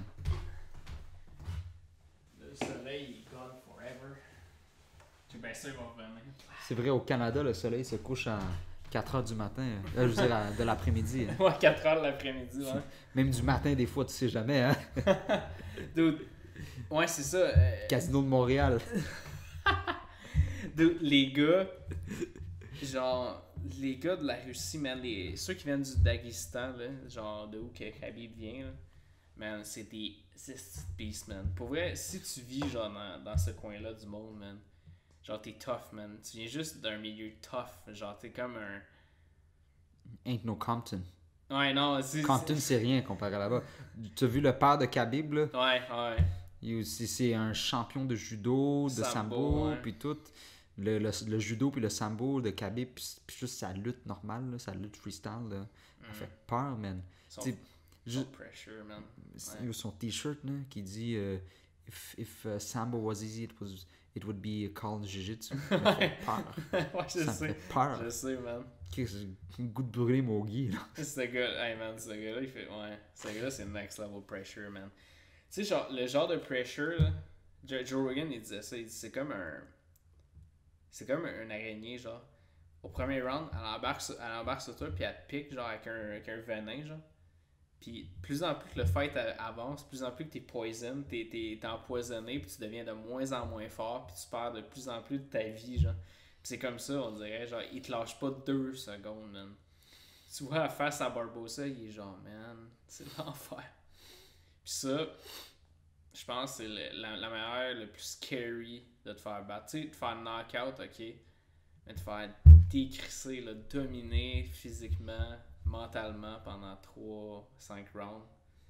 le soleil, il est gone forever. Puis ben ça, il va revenir. c'est vrai, au Canada, le soleil se couche à quatre heures du matin. Euh, je veux dire, à- de l'après-midi. hein. Ouais, quatre heures l'après-midi, ouais. Même du matin, des fois, tu sais jamais, hein. Dude, ouais, c'est ça. euh, Casino de Montréal. Dude, les gars, genre, les gars de la Russie, man, les, ceux qui viennent du Daghestan, là, genre de où que Khabib vient, là, man, c'est des c'est des beasts, man. Pour vrai, si tu vis genre dans, dans ce coin-là du monde, man, genre t'es tough, man. Tu viens juste d'un milieu tough, genre t'es comme un... Ain't no Compton. Ouais, non, c'est... Compton, c'est rien comparé à là-bas. Tu as vu le père de Khabib, là? Ouais, ouais. Il aussi, c'est un champion de judo, de sambo, Sambo, ouais. puis tout. Le, le, le judo puis le sambo de Khabib, puis, puis juste sa lutte normale, là, sa lutte freestyle, là, elle Mm. fait peur, man. Son, T'sais, son ju- pressure, man. il y a son t-shirt là, qui dit euh, If, if uh, sambo was easy, it, was, it would be called jiu-jitsu. Ça me fait peur. Ouais, je Ça me sais. fait peur. Je sais, man. Qu'est-ce- Un goût de brûler mon gui, là. Ce gars, hey man, ce gars-là, il fait. Ouais, ce gars-là, c'est next level pressure, man. Tu sais, genre, le genre de pressure, là, Joe Joe Rogan, il disait ça, il dit c'est comme un. C'est comme un, araignée, genre. Au premier round, elle embarque sur, elle embarque sur toi, puis elle te pique, genre, avec un, avec un venin, genre. Puis, plus en plus que le fight a- avance, plus en plus que t'es poison, t'es, t'es, t'es empoisonné, puis tu deviens de moins en moins fort, puis tu perds de plus en plus de ta vie, genre. Puis c'est comme ça, on dirait, genre, il te lâche pas deux secondes, man. Tu vois, face à Barbosa, il est genre, man, c'est l'enfer. Puis ça, je pense que c'est le- la, la manière le plus scary de te faire battre. Tu sais, te faire knockout, ok, mais te faire décrisser, là, dominer physiquement, mentalement pendant trois cinq rounds.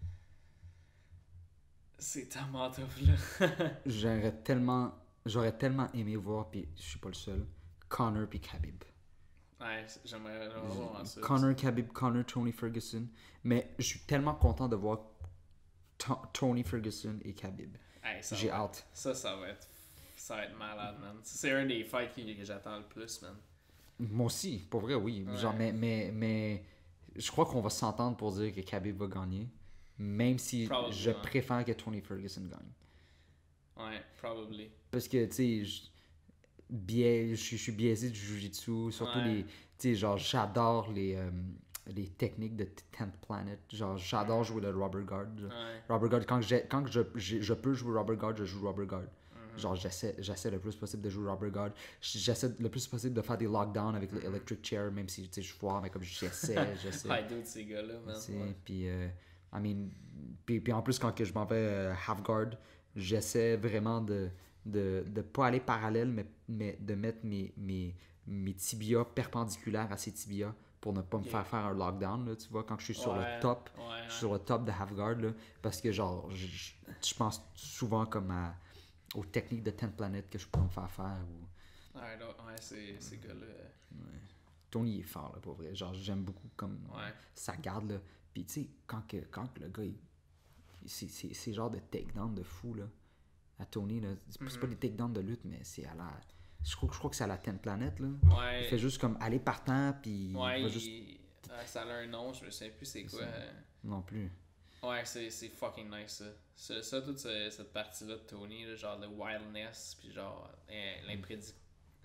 C'est tellement tough, là. J'aurais tellement, j'aurais tellement aimé voir, puis je suis pas le seul, Connor puis Khabib. Ouais, j'aimerais vraiment ça. Connor, Khabib, Connor, Tony Ferguson. Mais je suis tellement content de voir To- Tony Ferguson et Khabib. Hey, ça J'ai va- hâte. Ça, ça va être. Ça va être malade, man. Ça, c'est un des fights que, que j'attends le plus, man. Moi aussi, pour vrai, oui. Ouais. Genre, mais, mais, mais je crois qu'on va s'entendre pour dire que Khabib va gagner. Même si Probably, je ouais. préfère que Tony Ferguson gagne. Ouais, probably. Parce que, tu sais, je, biais- je suis- je suis biaisé du Jiu-Jitsu. Surtout Ouais. les. Tu sais, genre, j'adore les, euh, les techniques de tenth Planet. Genre, j'adore jouer le Rubber Guard. genre. Ouais. Rubber Guard, quand, j'ai, quand je, j'ai- je peux jouer Rubber Guard, je joue Rubber Guard. Mhm. Genre, j'essaie, j'essaie le plus possible de jouer Rubber Guard. J'essaie le plus possible de faire des lockdowns avec l'Electric Chair, même si, tu sais, je foire, mais comme j'essaie, j'essaie. Ouais, d'autres ces gars-là, man. Tu sais, Ouais. Puis, euh, I mean, puis, puis en plus, quand que je m'en vais euh, half guard, j'essaie vraiment de de de pas aller parallèle, mais, mais de mettre mes, mes, mes tibias perpendiculaires à ces tibias pour ne pas me Ok. faire faire un lockdown, là, tu vois, quand je suis sur Ouais, le top, Ouais, je suis sur le top de half guard, là, parce que genre, je, je- je pense souvent comme à, aux techniques de tenth Planet que je peux me faire faire. Ou... ouais. Ouais, là, ouais, c'est, ces gars-là. euh, Tony est fort, là, pour vrai. Genre, j'aime beaucoup comme Ouais. sa garde, là. Puis, tu sais, quand, que, quand que le gars, il, c'est, c'est, c'est genre de takedown de fou, là. À Tony, là. C'est, c'est pas Mhm. des takedowns de lutte, mais c'est à la... Je crois, je crois que c'est à la tenth Planet, là. Ouais. Il fait juste comme aller partant, puis Ouais, il va il- juste... ouais, ça a un nom, je me sais plus c'est quoi. ça. euh, Non plus. Ouais, c'est, c'est fucking nice, ça. Ça, ça, toute ce- cette partie-là de Tony, là, genre le wildness, puis genre euh, l'imprédic-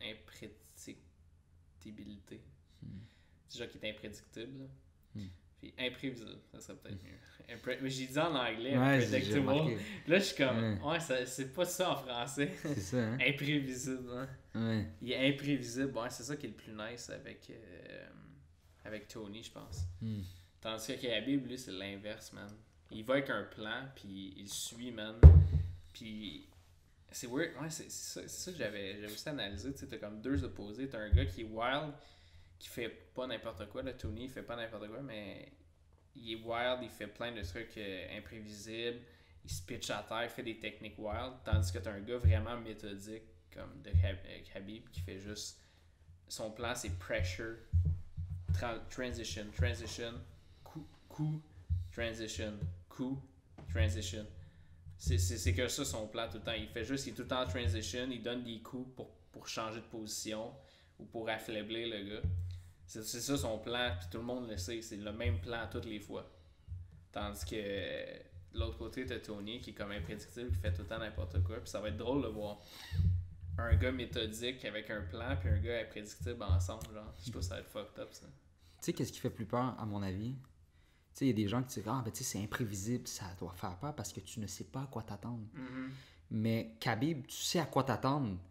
imprédictibilité. C'est genre qui est imprédictible, là. Hmm. Puis imprévisible, ça serait peut-être mieux. Impré- Mais j'ai dit en anglais, Ouais, j'ai- j'ai unpredictable. remarqué. Là, je suis comme, Ouais. ouais, ça- c'est pas ça en français. C'est ça, hein? Imprévisible, hein. Ouais. Il est imprévisible, ouais, c'est ça qui est le plus nice avec, euh, avec Tony, je pense. Hmm. Tandis que Khabib, lui, c'est l'inverse, man. Il va avec un plan, puis il suit, man. Puis c'est weird, ouais, c'est, c'est ça, c'est ça que j'avais, j'avais aussi analysé. Tu sais, t'as comme deux opposés. T'as un gars qui est wild, qui fait pas n'importe quoi. Là, Tony, il fait pas n'importe quoi, mais il est wild, il fait plein de trucs euh, imprévisibles. Il se pitch à terre, il fait des techniques wild. Tandis que t'as un gars vraiment méthodique, comme de Khab- euh, Khabib, qui fait juste. Son plan, c'est pressure, tra- transition, transition, coup, coup, transition, coup, transition. C'est, c'est, c'est que ça son plan tout le temps. Il fait juste, il est tout le temps en transition, il donne des coups pour, pour changer de position ou pour affaiblir le gars. C'est, c'est ça son plan, puis tout le monde le sait. C'est le même plan toutes les fois. Tandis que euh, de l'autre côté, t'as Tony qui est comme imprédictible, qui fait tout le temps n'importe quoi. Puis ça va être drôle de voir un gars méthodique avec un plan, puis un gars imprédictible ensemble. Genre, je trouve ça va être fucked up, ça. Tu sais, qu'est-ce qui fait plus peur, à mon avis? Tu sais, il y a des gens qui disent « Ah, ben tu sais, c'est imprévisible, ça doit faire peur parce que tu ne sais pas à quoi t'attendre. Mm-hmm. » Mais Khabib, tu sais à quoi t'attendre,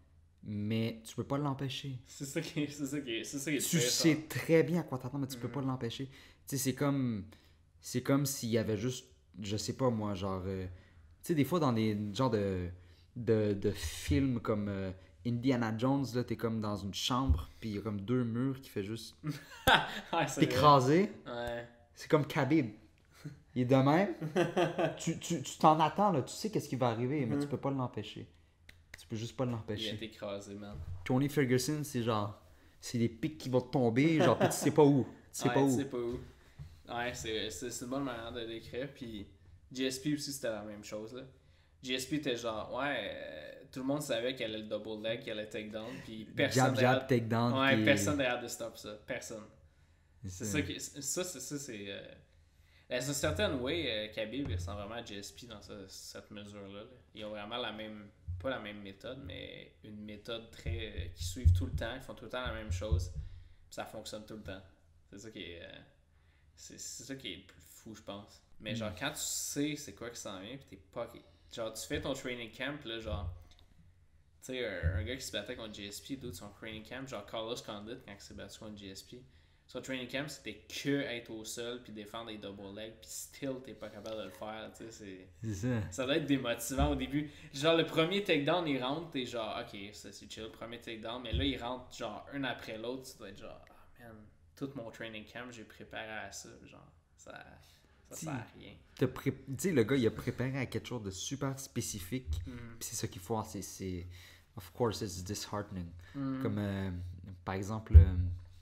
mais tu peux pas l'empêcher. C'est ça qui est, c'est ça qui est, c'est ça qui est Tu très sais fort. très bien à quoi t'attendre, mais tu peux Mhm. pas l'empêcher. Tu sais, c'est comme. C'est comme s'il y avait juste. Je sais pas moi, genre. euh, tu sais, des fois dans des genres de. de, de films comme euh, Indiana Jones, là, t'es comme dans une chambre, puis il y a comme deux murs qui fait juste Ouais, c'est vrai. t'écraser. Ouais. C'est comme Khabib. Il est de même. tu tu tu t'en attends, là. Tu sais qu'est-ce qui va arriver, mais tu peux pas l'empêcher. Tu peux juste pas Il a l'empêcher. été écrasé, man. Tony Ferguson, c'est genre. C'est des pics qui vont te tomber, genre, puis tu sais pas où. Tu sais Ouais, pas tu où. sais pas où. Ouais, c'est, c'est, c'est une bonne manière de l'écrire. Puis G S P aussi, c'était la même chose. Là. G S P était genre, ouais, euh, tout le monde savait qu'elle allait le double leg, qu'elle allait takedown. Puis personne. Jab, jab, takedown. Ouais, puis- personne n'avait hâte de stop ça. Personne. C'est C'est ça qui. Ça, c'est. Ça, c'est euh, dans une certaine way, euh, Khabib il ressemble vraiment à G S P dans ce- cette mesure-là. Là. Ils ont vraiment la même. Pas la même méthode, mais une méthode très. euh, qui suivent tout le temps. Ils font tout le temps la même chose. Puis ça fonctionne tout le temps. C'est ça qui est. euh, c'est, c'est ça qui est le plus fou, je pense. Mais genre, quand tu sais c'est quoi qui s'en vient, pis t'es pas. Genre, tu fais ton training camp, là, genre. Tu sais, un, un gars qui se battait contre G S P, d'autres son training camp, genre Carlos Condit, quand il s'est battu contre G S P. Son training camp, c'était que être au sol, puis défendre des double legs, puis still, t'es pas capable de le faire, tu sais, c'est. C'est ça. Ça doit être démotivant au début. Genre, le premier takedown, il rentre, t'es genre, ok, ça c'est chill, premier takedown, mais là, il rentre, genre, un après l'autre, tu dois être genre, ah man, tout mon training camp, j'ai préparé à ça, genre, ça, ça Si. sert à rien. T'as pré- Tu sais, le gars, il a préparé à quelque chose de super spécifique. Mm. Puis c'est ça qu'il faut. C'est, c'est... Of course, it's disheartening. Mm. Comme, euh, par exemple, euh,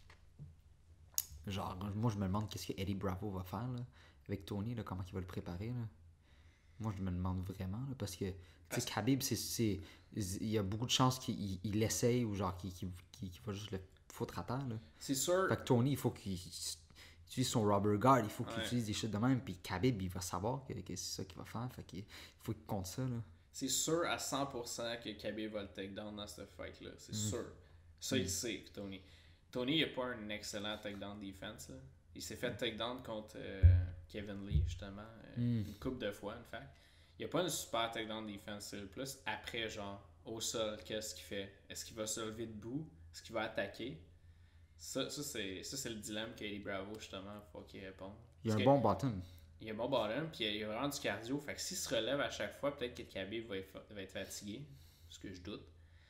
genre, moi, je me demande qu'est-ce que Eddie Bravo va faire là, avec Tony, là, comment il va le préparer. Là. Moi, je me demande vraiment, là, parce que, tu Parce- sais, Khabib, c'est, c'est, il y a beaucoup de chances qu'il il, il essaye ou genre qu'il, qu'il, qu'il- qu'il va juste le foutre à terre. Là. C'est sûr. Fait que Tony, il faut qu'il utilise son rubber guard, il faut qu'il Ouais. utilise des shit de même, puis Khabib, il va savoir que, que c'est ça qu'il va faire, fait qu'il faut qu'il compte ça, là. C'est sûr à cent pour cent que Khabib va le takedown dans ce fight-là. C'est Mm. sûr. Ça, il sait, Tony. Tony, il a pas un excellent takedown defense. Là. Il s'est fait takedown contre euh, Kevin Lee, justement, euh, Mm. une couple de fois, en fait. Il a pas une super takedown defense. C'est le plus après, genre, au sol, qu'est-ce qu'il fait? Est-ce qu'il va se lever debout? Est-ce qu'il va attaquer? Ça, ça, c'est, ça c'est le dilemme qu'Eddie Bravo, justement, faut qu'il réponde. Il a Parce un que- bon bottom. il a un bon bottom, puis il a vraiment du cardio. Fait que s'il se relève à chaque fois, peut-être que Khabib va être, va être fatigué. Ce que je doute.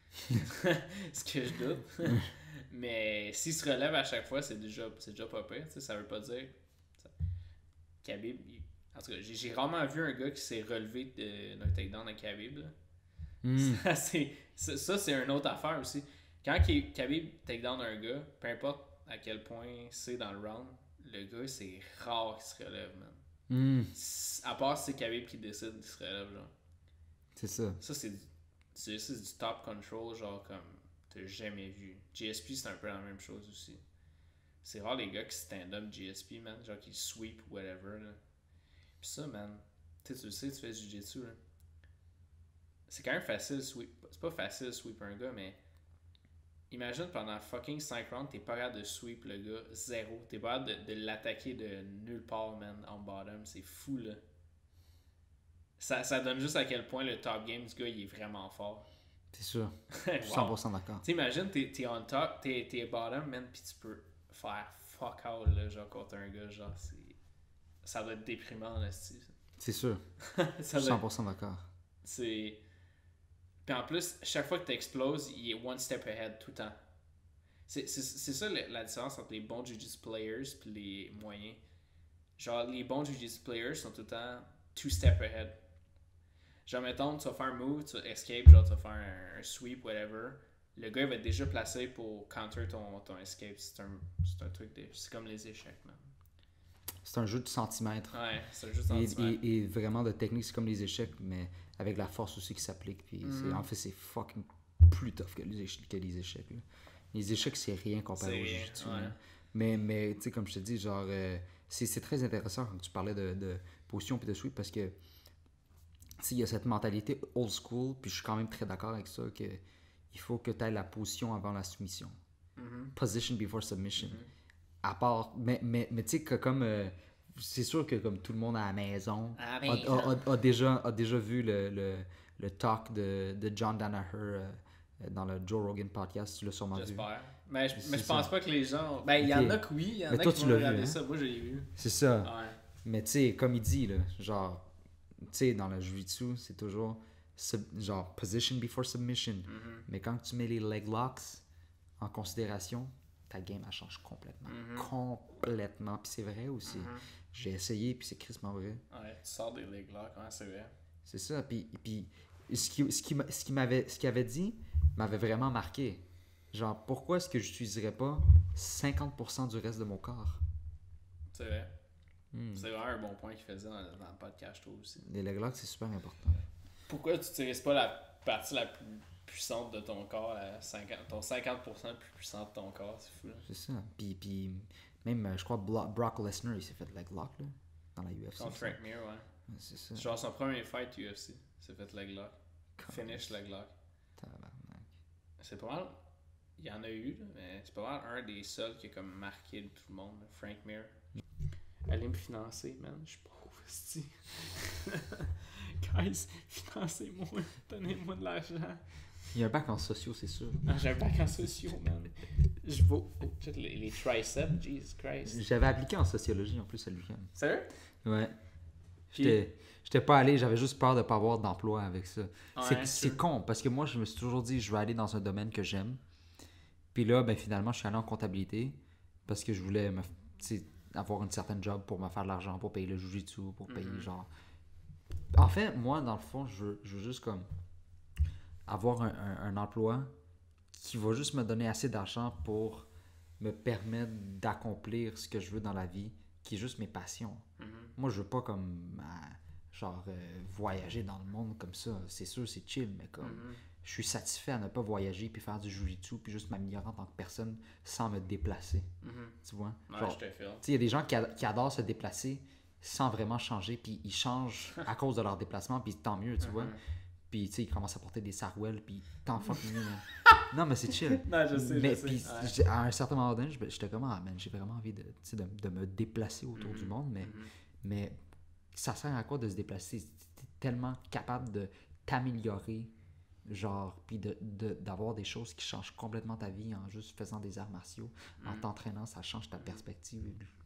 ce que je doute. Mais s'il se relève à chaque fois, c'est déjà, c'est déjà pas pire. Tu sais, ça veut pas dire. ça- Khabib. il- En tout cas, j'ai, j'ai rarement vu un gars qui s'est relevé de- d'un takedown à Khabib. Là. Mm. Ça, c'est, ça, ça, c'est une autre affaire aussi. Quand K- Khabib takedown un gars, peu importe à quel point c'est dans le round, le gars, c'est rare qu'il se relève, man. Mm. À part si c'est Khabib qui décide qu'il se relève, genre. C'est ça. Ça, c'est du, c'est, c'est du top control, genre, comme t'as jamais vu. G S P, c'est un peu la même chose aussi. C'est rare les gars qui stand-up G S P, man, genre qui sweep ou whatever, là. Pis ça, man, tu sais, tu le sais, tu fais du jiu-jitsu, là. C'est quand même facile de sweep. C'est pas facile de sweep un gars, mais imagine pendant fucking cinq rounds, t'es pas capable de sweep le gars, zéro. T'es pas capable de, de l'attaquer de nulle part, man, en bottom. C'est fou, là. Ça, ça donne juste à quel point le top game du gars, il est vraiment fort. C'est sûr. Wow. cent pour cent d'accord. T'imagines, t'es, t'es on top, t'es, t'es bottom, man, pis tu peux faire fuck all, là, genre, contre un gars, genre, c'est... Ça doit être déprimant, là, c'est... C'est sûr. ça doit cent être... pour cent d'accord. C'est... Puis en plus, chaque fois que t'exploses, il est one step ahead tout le temps. C'est, c'est, c'est ça la, la différence entre les bons Jiu-Jitsu players et les moyens. Genre, les bons Jiu-Jitsu players sont tout le temps two step ahead. Genre, mettons, tu vas faire un move, tu vas escape, genre, tu vas faire un, un sweep, whatever. Le gars, il va être déjà placé pour counter ton, ton escape. C'est un, c'est un truc de... C'est comme les échecs, man. C'est un jeu de centimètres. Ouais, c'est juste Et, sentiment. et, et vraiment de technique, c'est comme les échecs, mais avec la force aussi qui s'applique. Puis c'est- Mhm. en fait, c'est fucking plus tough que les échecs. Que les, échecs là. Les échecs, c'est rien comparé C'est au rien, jiu-jitsu. ouais. là. Mais, mais tu sais, comme je te dis, genre, euh, c'est, c'est très intéressant quand tu parlais de, de position et de sweep parce que il y a cette mentalité old school, puis je suis quand même très d'accord avec ça, que il faut que tu aies la position avant la soumission. Mhm. Position before submission. Mhm. À part, mais, mais, mais tu sais que comme, euh, c'est sûr que comme tout le monde à la maison À la a, maison. a- a- a déjà, a déjà vu le, le, le talk de, de John Danaher euh, dans le Joe Rogan podcast, tu l'as sûrement vu. J'espère. Mais je, C'est mais je ça. pense pas que les gens. Ben, il y Ok. en a que oui, il y en Mais a toi, qui tu vont l'as vu, regarder hein? ça. Moi, je l'ai vu. C'est ça. Ouais. Mais tu sais, comme il dit, là, genre, tu sais, dans le jiu-jitsu, c'est toujours sub- genre position before submission. Mhm. Mais quand tu mets les leg locks en considération, ta game, elle change complètement. Mhm. Complètement. Puis c'est vrai aussi. Mhm. J'ai essayé, puis c'est crissement vrai. Ouais, tu sors des leg locks, ouais, c'est vrai. C'est ça. Puis, puis ce qu'il ce qui, m'a- ce qui m'avait ce qu'il avait dit m'avait vraiment marqué. Genre, pourquoi est-ce que je n'utiliserais pas cinquante pour cent du reste de mon corps? C'est vrai. Hmm. C'est vraiment un bon point qu'il faisait dans, dans le podcast, je trouve aussi. Les leg locks, c'est super important. Pourquoi tu n'utilises pas la partie la plus puissante de ton corps, la cinquante, ton cinquante pour cent le plus puissant de ton corps? C'est fou, là. C'est ça. Puis, puis même, euh, je crois, Blo- Brock Lesnar, il s'est fait leg lock là, dans la U F C. Contre ça. Frank Mir, ouais. Ouais, c'est ça. Genre son premier fight U F C, c'est fait leg lock. Finish leg lock. Tabarnak. C'est pas mal. Il y en a eu, là, mais c'est pas mal un des seuls qui a comme marqué tout le monde, là, Frank Mir. Allez me financer, man. Je suis pauvre, esti. Guys, financez-moi. Donnez-moi de l'argent. Il y a un bac en sociaux, c'est sûr. Ah, j'ai un bac en sociaux, man. Je vaux. Oh, check les, les triceps, Jesus Christ. J'avais appliqué en sociologie en plus à l'U Q A M. Sérieux? Ouais. Puis- J'étais j'étais pas allé, j'avais juste peur de pas avoir d'emploi avec ça. c'est Ouais, c'est true. con, parce que moi, je me suis toujours dit, je vais aller dans un domaine que j'aime. Puis là, ben finalement, je suis allé en comptabilité parce que je voulais me, tu sais, avoir une certaine job pour me faire de l'argent, pour payer le jujitsu, pour payer Mhm. genre... En fait, moi, dans le fond, je veux, je veux juste comme avoir un, un- un emploi qui va juste me donner assez d'argent pour me permettre d'accomplir ce que je veux dans la vie, qui est juste mes passions. Mhm. Moi, je veux pas comme euh, genre euh, voyager dans le monde comme ça. C'est sûr, c'est chill, mais comme Mhm. je suis satisfait à ne pas voyager puis faire du jujitsu puis juste m'améliorer en tant que personne sans me déplacer. Mhm. Tu vois? Ouais, Genre, je te file. tu sais, il y a des gens qui, a- qui adorent se déplacer sans vraiment changer, puis ils changent à cause de leur déplacement, puis tant mieux, tu vois. Mhm. Puis, tu sais, ils commencent à porter des sarouels, puis tant fuck mieux. man. Non, mais c'est chill. Non, je sais, mais je sais. puis, Ouais. j'ai- à un certain moment donné, je- j'étais comme, ah, man, j'ai vraiment envie de, tu sais, de, de me déplacer autour Mhm. du monde, mais, Mhm. mais ça sert à quoi de se déplacer? T'es tellement capable de t'améliorer, genre, puis de, de- d'avoir des choses qui changent complètement ta vie en juste faisant des arts martiaux. En Mhm. t'entraînant, ça change ta perspective.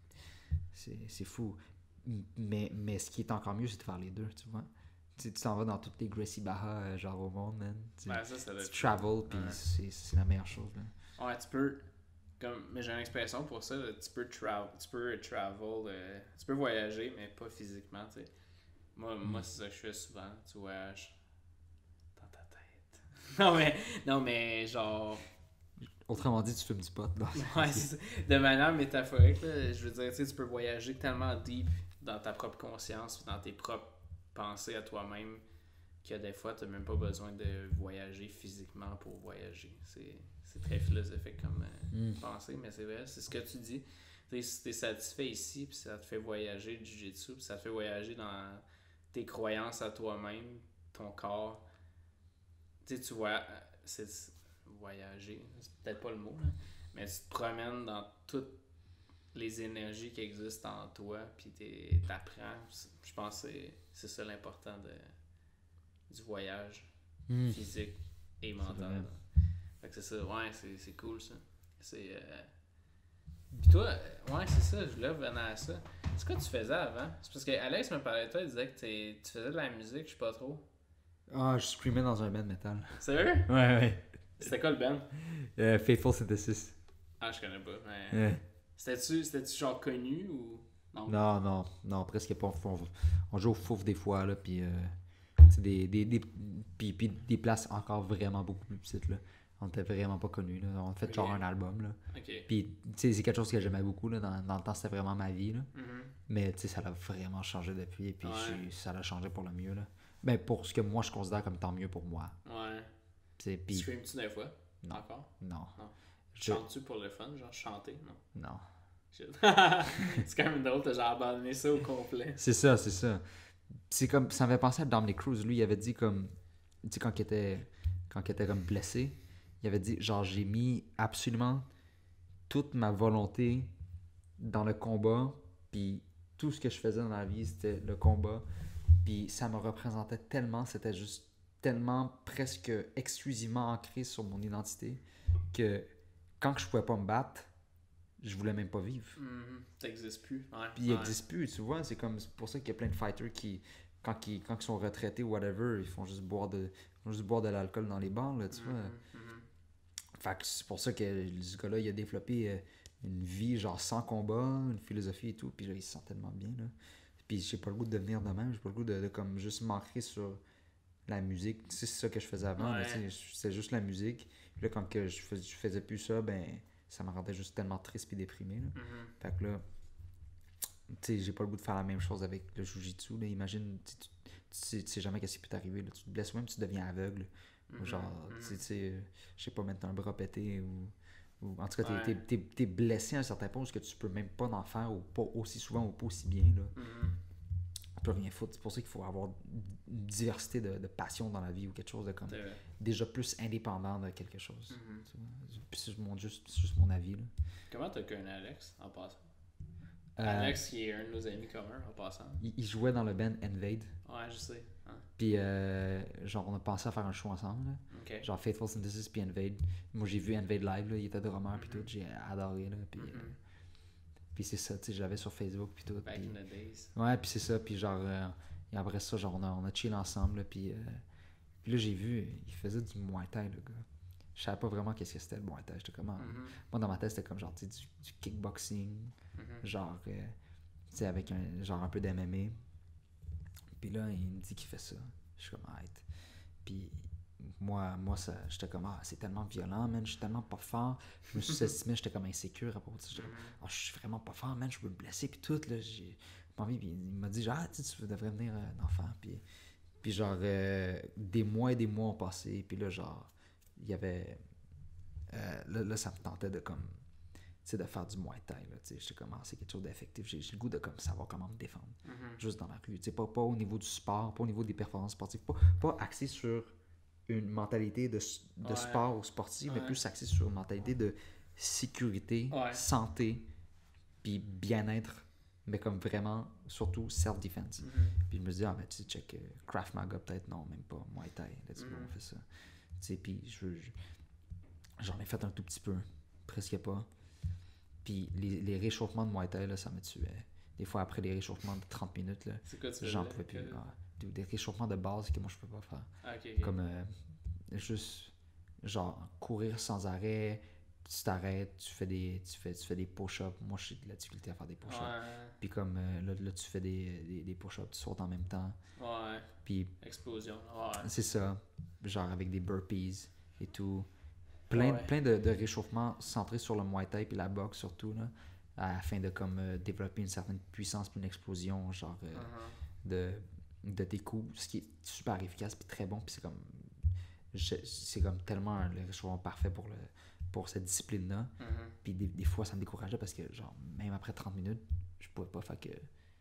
C'est, c'est fou. M- Mais, mais ce qui est encore mieux, c'est de faire les deux, tu vois. Tu sais, tu t'en vas dans toutes les Gracie Barra, euh, genre au monde, man. Tu, Ouais, ça, ça doit tu être- travel, puis Ouais. c'est, c'est la meilleure chose, là. Ouais, tu peux. Comme, mais j'ai une expression pour ça. là, Tu peux, tra- tu peux travel. euh, tu peux voyager, mais pas physiquement. Tu sais. Moi, Mm. moi c'est ça que je fais souvent. Tu voyages dans ta tête. non, mais, non, mais genre. Autrement dit, tu fumes du pot, là. Ouais, c'est ça. De manière métaphorique, là, je veux dire, tu sais, tu peux voyager tellement deep dans ta propre conscience, dans tes propres pensées à toi-même, que des fois, tu n'as même pas besoin de voyager physiquement pour voyager. C'est, c'est très philosophique comme euh, Mm. pensée, mais c'est vrai, c'est ce que tu dis. Tu sais, si tu es satisfait ici, puis ça te fait voyager du jiu-jitsu, puis ça te fait voyager dans tes croyances à toi-même, ton corps. Tu sais, tu vois, c'est voyager, c'est peut-être pas le mot, là, mais tu te promènes dans toutes les énergies qui existent en toi, puis t'es- t'apprends. Je pense que c'est, c'est ça l'important de, du voyage Mm. physique et vrai. mental. Fait que c'est ça, ouais, c'est, c'est cool ça. C'est. Euh... Puis toi, euh, ouais, c'est ça, je voulais revenir à ça. C'est quoi tu faisais avant? C'est parce que Alex me parlait de toi, il disait que t'es- tu faisais de la musique, je sais pas trop. Ah, je screamais dans un band metal. Sérieux? Ouais, ouais. C'était quoi le band? Euh, Faithful Synthesis. Ah, je connais pas, mais. Ouais. C'était-tu, c'était-tu genre connu ou. Non. Non, non, non, presque pas. On, on joue au fouf des fois, là, puis euh, c'est des, des, des, puis, puis des places encore vraiment beaucoup plus petites, là. On était vraiment pas connus, là. On a fait genre Ok. un album, là. Ok. Puis, tu sais, c'est quelque chose que j'aimais beaucoup, là. Dans, dans le temps, c'était vraiment ma vie, là. Mhm. Mais, tu sais, ça l'a vraiment changé depuis, et puis Ouais. j'ai- ça l'a changé pour le mieux, là. Ben, pour ce que moi, je considère comme tant mieux pour moi. Ouais. Tu sais, Tu puis, streames-tu des fois? Non. Encore? non. Non. Je- Chantes-tu pour le fun? Genre chanter? Non. Non. Shit. c'est quand même drôle, t'as genre abandonné ça au complet. C'est ça, c'est ça. C'est comme, ça m'avait pensé à Dominic Cruz. Lui, il avait dit comme, tu sais, quand il était, quand il était comme blessé, il avait dit, genre, j'ai mis absolument toute ma volonté dans le combat, puis tout ce que je faisais dans la vie, c'était le combat, puis ça me représentait tellement, c'était juste tellement presque exclusivement ancré sur mon identité que quand je pouvais pas me battre, je voulais même pas vivre. Mm-hmm. Ça n'existe plus. Ouais. Puis il ouais. n'existe plus, tu vois. C'est comme c'est pour ça qu'il y a plein de fighters qui, quand ils, quand ils sont retraités ou whatever, ils font juste boire de, ils font juste boire de l'alcool dans les bars, là, tu mm-hmm. vois. Mm-hmm. Fait que c'est pour ça que ce gars-là, il a développé euh, une vie genre sans combat, une philosophie et tout. Puis là, il se sent tellement bien, là. Puis j'ai pas le goût de devenir de même. J'ai pas le goût de, de comme juste m'ancrer sur la musique. Tu sais, c'est ça que je faisais avant. Ouais. Mais, tu sais, c'était juste la musique. Puis là, quand que je, fais, je faisais plus ça, ben ça me rendait juste tellement triste et déprimé. Là. Mm-hmm. Fait que là, tu sais, j'ai pas le goût de faire la même chose avec le jujitsu. Là. Imagine, tu, tu, tu, sais, tu sais jamais qu'est-ce qui peut t'arriver. Là. Tu te blesses ou même tu deviens aveugle. Mm-hmm. Ou genre, mm-hmm. tu sais, je sais pas, mettre un bras pété ou. Ou, en tout cas, Ouais. t'es, t'es, t'es, t'es blessé à un certain point parce que tu peux même pas en faire ou pas aussi souvent ou pas aussi bien. Là. Mm-hmm. On peut rien foutre. C'est pour ça qu'il faut avoir une diversité de, de passion dans la vie ou quelque chose de comme déjà plus indépendant de quelque chose. Mm-hmm. Puis c'est mon, juste, c'est juste mon avis. Là. Comment t'as connu Alex en passant? Euh, Alex qui est un de nos amis communs en passant. Il, il jouait dans le band Invade. Ouais, je sais. Hein? Puis euh, genre on a pensé à faire un show ensemble. Là. Okay. Genre Faithful Synthesis puis Invade. Moi j'ai vu Invade live, là, il était drummer mm-hmm. puis tout, j'ai adoré. Là, puis, mm-hmm. euh, puis c'est ça, tu sais, j'avais sur Facebook puis tout. Back puis, in the days. Ouais, puis c'est ça, puis genre, euh, et après ça, genre on a, on a chill ensemble, là, puis, euh, puis là j'ai vu, il faisait du Muay Thai, le gars. Je savais pas vraiment qu'est-ce que c'était le Muay Thai, j'étais comme, mm-hmm. moi dans ma tête c'était comme genre, tu sais, du, du kickboxing, mm-hmm. genre, euh, tu sais, avec un, genre un peu d'M M A. Puis là, il me dit qu'il fait ça. Je suis comme, arrête. Puis moi, moi ça, j'étais comme, ah, c'est tellement violent, man, je suis tellement pas fort. Je me suis estimé, j'étais comme insécure à propos de ça. J'étais comme, ah, je suis vraiment pas fort, man, je peux me blesser, puis tout, là, j'ai pas envie. Puis il m'a dit, genre, ah, tu devrais venir euh, d'enfant. Puis, puis genre, euh, des mois et des mois ont passé, puis là, genre, il y avait. Euh, là, là, ça me tentait de comme. Tu sais, de faire du Muay Thai, là, tu sais, j'étais comme, ah, c'est quelque chose d'effectif, j'ai, j'ai le goût de comme savoir comment me défendre, mm-hmm. juste dans la rue, tu sais, pas, pas au niveau du sport, pas au niveau des performances sportives, pas, pas axé sur une mentalité de, de ouais. sport ou sportif, ouais. mais plus axé sur une mentalité de sécurité, ouais. santé, puis bien-être, mais comme vraiment, surtout self-defense. Mm-hmm. Puis je me dis, ah, ben, tu sais, check, euh, Krav Maga, peut-être, non, même pas, Muay Thai, let's go, mm-hmm. on fait ça. Tu sais, puis je, je, j'en ai fait un tout petit peu, presque pas. Puis les, les réchauffements de Muay Thai, là, ça me tuait. Des fois, après les réchauffements de trente minutes, là, j'en pouvais plus. Que... Ah, des, des réchauffements de base que moi, je peux pas faire. Ah, okay, okay. Comme euh, juste, genre, courir sans arrêt, tu t'arrêtes, tu fais des, tu fais, tu fais des push-ups. Moi, j'ai de la difficulté à faire des push-ups. Ouais. Puis comme euh, là, là, tu fais des, des, des push-ups, tu sautes en même temps. Ouais. Puis, explosion. Ouais. C'est ça. Genre avec des burpees et tout. Plein, ouais. plein de, de réchauffements centrés sur le Muay Thai et la boxe surtout, là, afin de comme euh, développer une certaine puissance puis une explosion, genre euh, uh-huh. de, de tes coups, ce qui est super efficace puis très bon. Puis c'est comme, je, c'est comme tellement le réchauffement parfait pour, le, pour cette discipline-là. Uh-huh. Puis des, des fois, ça me décourageait parce que, genre, même après trente minutes, je pouvais pas faire que.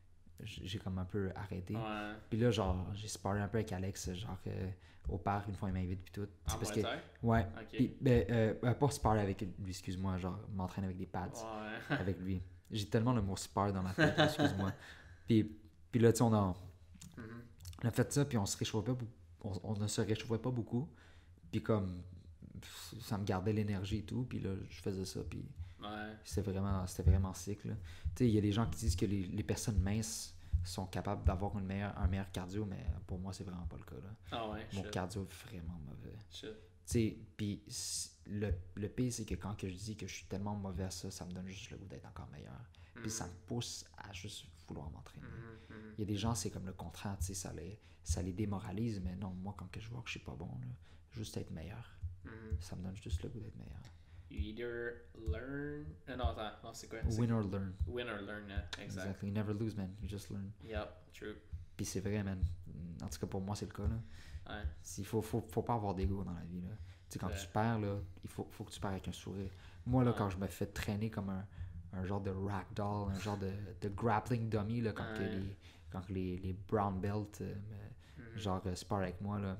J'ai comme un peu arrêté. Ouais. Puis là, genre, j'ai sparé un peu avec Alex, genre, euh, au parc, une fois, il m'invite, puis tout. En parce que, ouais. Okay. Puis, ben, euh, pas sparé avec lui, excuse-moi, genre, m'entraîner avec des pads ouais. avec lui. J'ai tellement le mot spar dans la tête, excuse-moi. Puis, puis là, tu sais, on a, mm-hmm. on a fait ça, puis on se réchauffait pas, on, on ne se réchauffait pas beaucoup. Puis comme, ça me gardait l'énergie et tout, puis là, je faisais ça, puis... Ouais. C'était vraiment, c'était vraiment sick, là. Tu sais, il y a des gens qui disent que les, les personnes minces sont capables d'avoir une meilleure, un meilleur cardio, mais pour moi, c'est vraiment pas le cas, là. Ah ouais, Mon shit. cardio est vraiment mauvais. Shit. Tu sais, puis le, le pire, c'est que quand que je dis que je suis tellement mauvais à ça, ça me donne juste le goût d'être encore meilleur. Puis mm-hmm. ça me pousse à juste vouloir m'entraîner. Il mm-hmm. y a des gens, c'est comme le contraire, tu sais, ça les, ça les démoralise, mais non, moi, quand que je vois que je suis pas bon, là, juste être meilleur, mm-hmm. ça me donne juste le goût d'être meilleur. You either learn... Euh, non, attends, non, c'est quoi? C'est... Win or learn. Win or learn, yeah. Exact. Exactly. You never lose, man. You just learn. Yep, true. Puis c'est vrai, man. En tout cas, pour moi, c'est le cas, là. Ouais. Il faut, faut, faut pas avoir d'ego dans la vie, là. Tu sais, quand ouais. tu perds, là, il faut, faut que tu perds avec un sourire. Moi, là, ouais. quand je me fais traîner comme un, un genre de ragdoll, un genre de, de grappling dummy, là, quand, ouais. que les, quand que les, les brown belts, euh, me, mm-hmm. genre, euh, spar avec moi, là,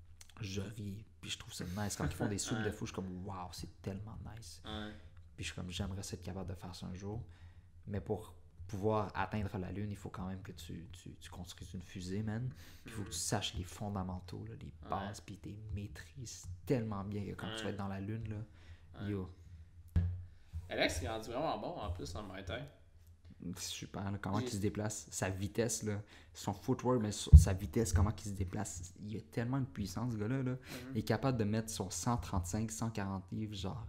je ris, puis je trouve ça nice. Quand ils font des soupes de fou, je suis comme, waouh, c'est tellement nice. Ouais. Puis je suis comme, j'aimerais être capable de faire ça un jour. Mais pour, pouvoir atteindre la Lune, il faut quand même que tu, tu, tu construises une fusée, man. Puis il faut que tu saches les fondamentaux, là, les bases, ouais. Puis tu maîtrises tellement bien que quand ouais. tu vas être dans la Lune, là, ouais. yo. Alex, il est rendu vraiment bon en plus en Muay Thai. C'est super, là, comment il se déplace, sa vitesse, là, son footwork, mais sa vitesse, comment il se déplace. Il a tellement de puissance, ce gars-là. Là. Mm-hmm. Il est capable de mettre son cent trente-cinq, cent quarante livres, genre.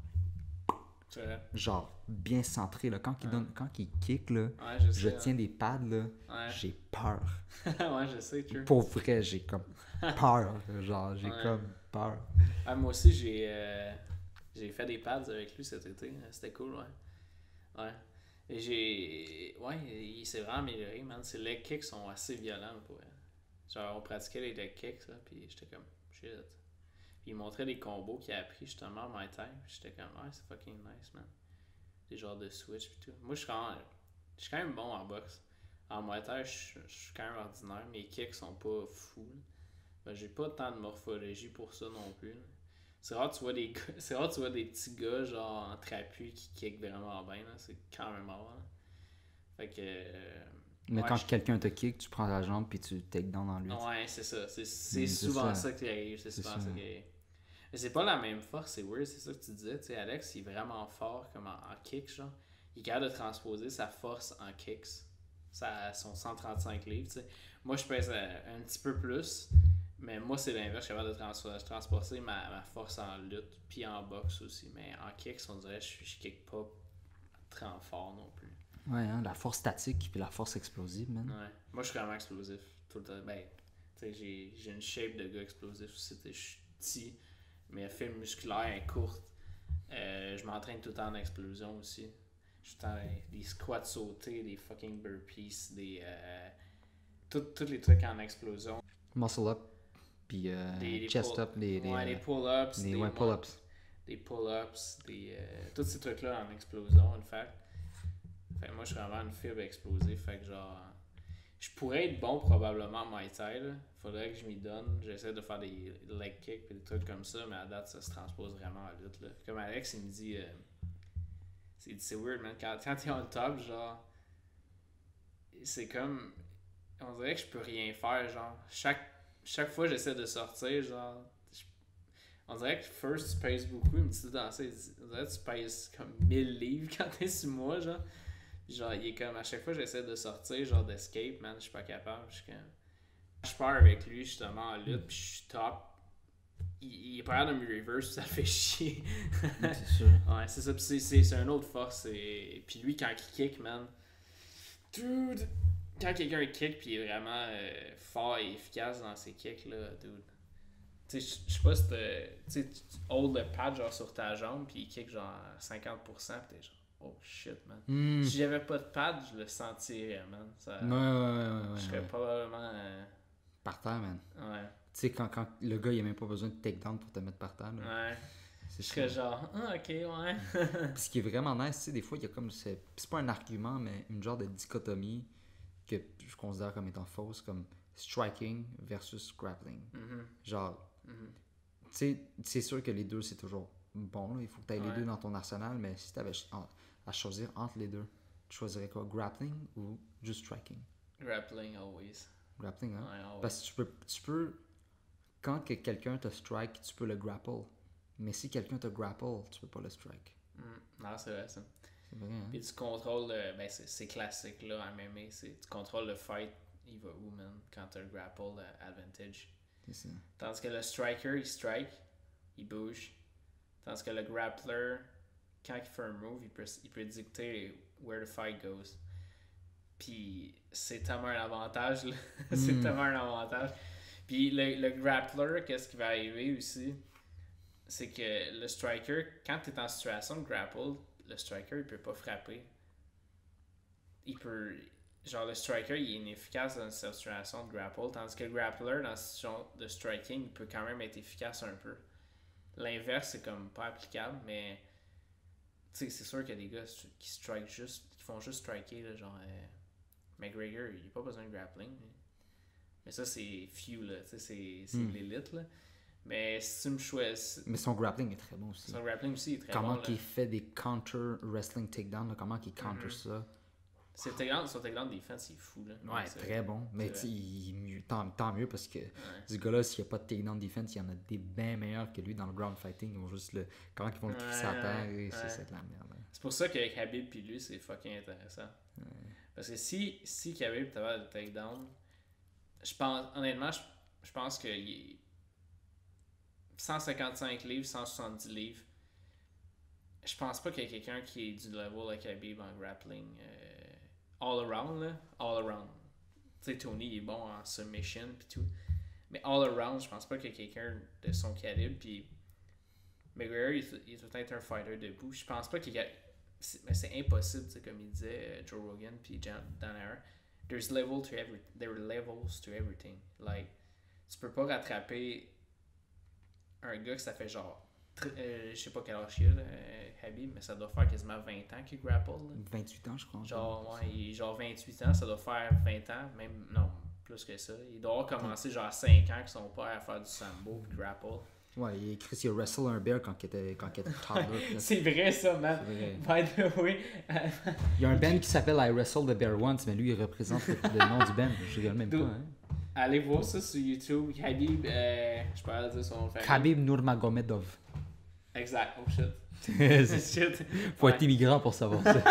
C'est vrai. Genre, bien centré. Là. Quand, il ouais. donne, quand il kick, là, ouais, je, sais, je tiens hein. des pads, là, ouais. j'ai peur. ouais, je sais, tu Pour vrai, j'ai comme peur. genre, j'ai ouais. comme peur. Ah, moi aussi, j'ai, euh, j'ai fait des pads avec lui cet été. C'était cool, ouais. Ouais. Et j'ai. Ouais, il s'est vraiment amélioré, man. Ses leg kicks sont assez violents pour elle. Genre, on pratiquait les leg kicks, là, puis j'étais comme, shit. Puis il montrait des combos qu'il a appris justement en Muay Thai. J'étais comme, ouais, c'est fucking nice, man. Des genres de switch, pis tout. Moi, je suis quand même, je suis quand même bon en boxe. En Muay Thai, je suis quand même ordinaire. Mes kicks sont pas fous. Ben, j'ai pas tant de morphologie pour ça non plus. Là. C'est rare, tu vois des gars, c'est rare tu vois des petits gars genre en trapu qui kick vraiment bien, là. C'est quand même rare. Là. Fait que. Euh, Mais ouais, quand je... quelqu'un te kick, tu prends la jambe puis tu take down dans lui. Ouais, c'est ça. C'est, c'est, c'est souvent ça. ça qui arrive. C'est, c'est souvent ça. ça qui arrive. Mais c'est pas la même force, c'est weird, c'est ça que tu disais. Tu sais, Alex, il est vraiment fort comme en, en kicks, genre. Il est capable de transposer sa force en kicks. Sa, son cent trente-cinq livres, tu sais. Moi, je pèse un, un petit peu plus. Mais moi, c'est l'inverse, je suis capable de trans- transporter ma, ma force en lutte, puis en boxe aussi. Mais en kicks, on dirait que je, je kick pas très fort non plus. Ouais, hein, la force statique puis la force explosive, man. Ouais. Moi, je suis vraiment explosif. Tout le temps. Ben, tu sais, j'ai, j'ai une shape de gars explosif aussi. Je suis petit, mais fibre musculaire est courte. Euh, je m'entraîne tout le temps en explosion aussi. Je suis des squats sautés, des fucking burpees, des. Euh, tous les trucs en explosion. Muscle up. Puis euh, des, des chest pull, up, des, ouais, des, des pull-ups, des, des, ouais, pull-ups. Des pull-ups, des, euh, tous ces trucs-là en explosion, en fait. Fait que moi, je suis vraiment une fibre explosive. Fait que genre, je pourrais être bon probablement en Muay Thai, là. Faudrait que je m'y donne. J'essaie de faire des leg kicks et des trucs comme ça, mais à date, ça se transpose vraiment à lutte, là. Comme Alex, il me dit, euh, c'est, c'est weird, man. Quand, quand t'es on top, genre, c'est comme, on dirait que je peux rien faire, genre, chaque Chaque fois que j'essaie de sortir, genre, je... on dirait que first tu pèses beaucoup, il me dit de danser, on dirait que tu pèses comme mille livres quand t'es sur moi, genre. Puis genre, il est comme, à chaque fois que j'essaie de sortir, genre d'escape, man, je suis pas capable, je suis comme... Je pars avec lui, justement, en lutte, puis je suis top. Il, il est pas capable de me reverse, ça fait chier. C'est sûr. Ouais, c'est ça, puis c'est, c'est, c'est une autre force, et puis lui, quand il kick, man, dude... Quand quelqu'un kick pis il est vraiment euh, fort et efficace dans ses kicks, là, dude. Tu sais, je sais pas si tu tu hold le pad genre sur ta jambe pis il kick genre cinquante pour cent pis t'es genre, oh shit, man. Mm. Si j'avais pas de pad, je le sentirais, man. Ça, ouais, ouais, ouais, ouais. Je serais ouais. probablement. Euh... Par terre, man. Ouais. Tu sais, quand, quand le gars, il a même pas besoin de takedown pour te mettre par terre, là. Ouais. C'est je serais genre, ah, ok, ouais. Pis ce qui est vraiment nice, tu sais, des fois, il y a comme. C'est, c'est pas un argument, mais une genre de dichotomie que je considère comme étant fausse, comme striking versus grappling. Mm-hmm. Genre, mm-hmm. tu sais, c'est sûr que les deux, c'est toujours bon. Là. Il faut que tu aies ouais. les deux dans ton arsenal, mais si tu avais à choisir entre les deux, tu choisirais quoi, grappling ou juste striking? Grappling, always. Grappling, hein? Ouais, always. Parce que tu peux, tu peux, quand que quelqu'un te strike, tu peux le grapple. Mais si quelqu'un te grapple, tu peux pas le strike. Mm. Non, c'est vrai, ça. C'est vrai, hein? Puis tu contrôles, le, ben c'est, c'est classique là, en M M A, c'est, tu contrôles le fight, il va où, man, quand tu as le grapple uh, advantage. C'est ça. Tandis que le striker, il strike, il bouge. Tandis que le grappler, quand il fait un move, il peut, il peut dicter where the fight goes. Puis c'est tellement un avantage, là. Mm. C'est tellement un avantage. Puis le, le grappler, qu'est-ce qui va arriver aussi, c'est que le striker, quand tu es en situation de grapple, le striker, il peut pas frapper. Il peut... Genre, le striker, il est inefficace dans une situation de grapple, tandis que le grappler, dans une situation de striking, il peut quand même être efficace un peu. L'inverse, c'est comme pas applicable, mais... Tu sais, c'est sûr qu'il y a des gars qui strike juste... qui font juste striker, là, genre... Euh, McGregor, il n'a pas besoin de grappling. Mais ça, c'est few, là. Tu sais, c'est, c'est mm. l'élite, là. Mais si tu me choisis... Mais son grappling est très bon aussi. Son grappling aussi est très comment bon. Comment qu'il fait des counter wrestling takedown, là, comment qu'il counter mm-hmm. ça. Son takedown, son takedown defense, il est fou. Là. Ouais, c'est, très bon. Mais c'est il, mieux, tant, tant mieux parce que ouais. ce gars-là, s'il n'y a pas de takedown defense, il y en a des bien meilleurs que lui dans le ground fighting. Ils vont juste le. Quand ils vont le crisser à terre, ouais, c'est, ouais. c'est de la merde. Hein. C'est pour ça qu'avec Khabib puis lui, c'est fucking intéressant. Ouais. Parce que si, si Khabib t'avait le takedown, je pense, honnêtement, je, je pense que il est cent cinquante-cinq livres, cent soixante-dix livres. Je pense pas qu'il y ait quelqu'un qui est du level avec Khabib en grappling. Euh, all around, là. All around. Tu sais, Tony, il est bon en submission pis tout. Mais all around, je pense pas qu'il y ait quelqu'un de son calibre. Puis McGregor, il, il est tout le temps un fighter debout. Je pense pas qu'il y a... C'est, mais c'est impossible, tu sais, comme il disait Joe Rogan puis Dan Hare. There's level to every, there are levels to everything. Like, tu peux pas rattraper un gars que ça fait genre... Euh, je sais pas quel âge il a, euh, Khabib, mais ça doit faire quasiment vingt ans qu'il grapple. Là. vingt-huit ans, je crois. Genre, ouais, il, genre vingt-huit ans, ça doit faire vingt ans, même, non, plus que ça. Il doit avoir commencé genre à cinq ans que son père à faire du sambo et grapple. Ouais, il, Chris, il a wrestle un bear quand il était, quand il était toddler. C'est vrai ça, man. Vrai. By the way. Il y a un band qui s'appelle I Wrestle the Bear Once, mais lui, il représente le, le nom du band. Je rigole même pas. Hein. Allez voir ça sur YouTube. Khabib, euh, je peux dire son nom de famille. Khabib Nurmagomedov. Exact, oh shit. Shit. Faut ouais. être immigrant pour savoir ça.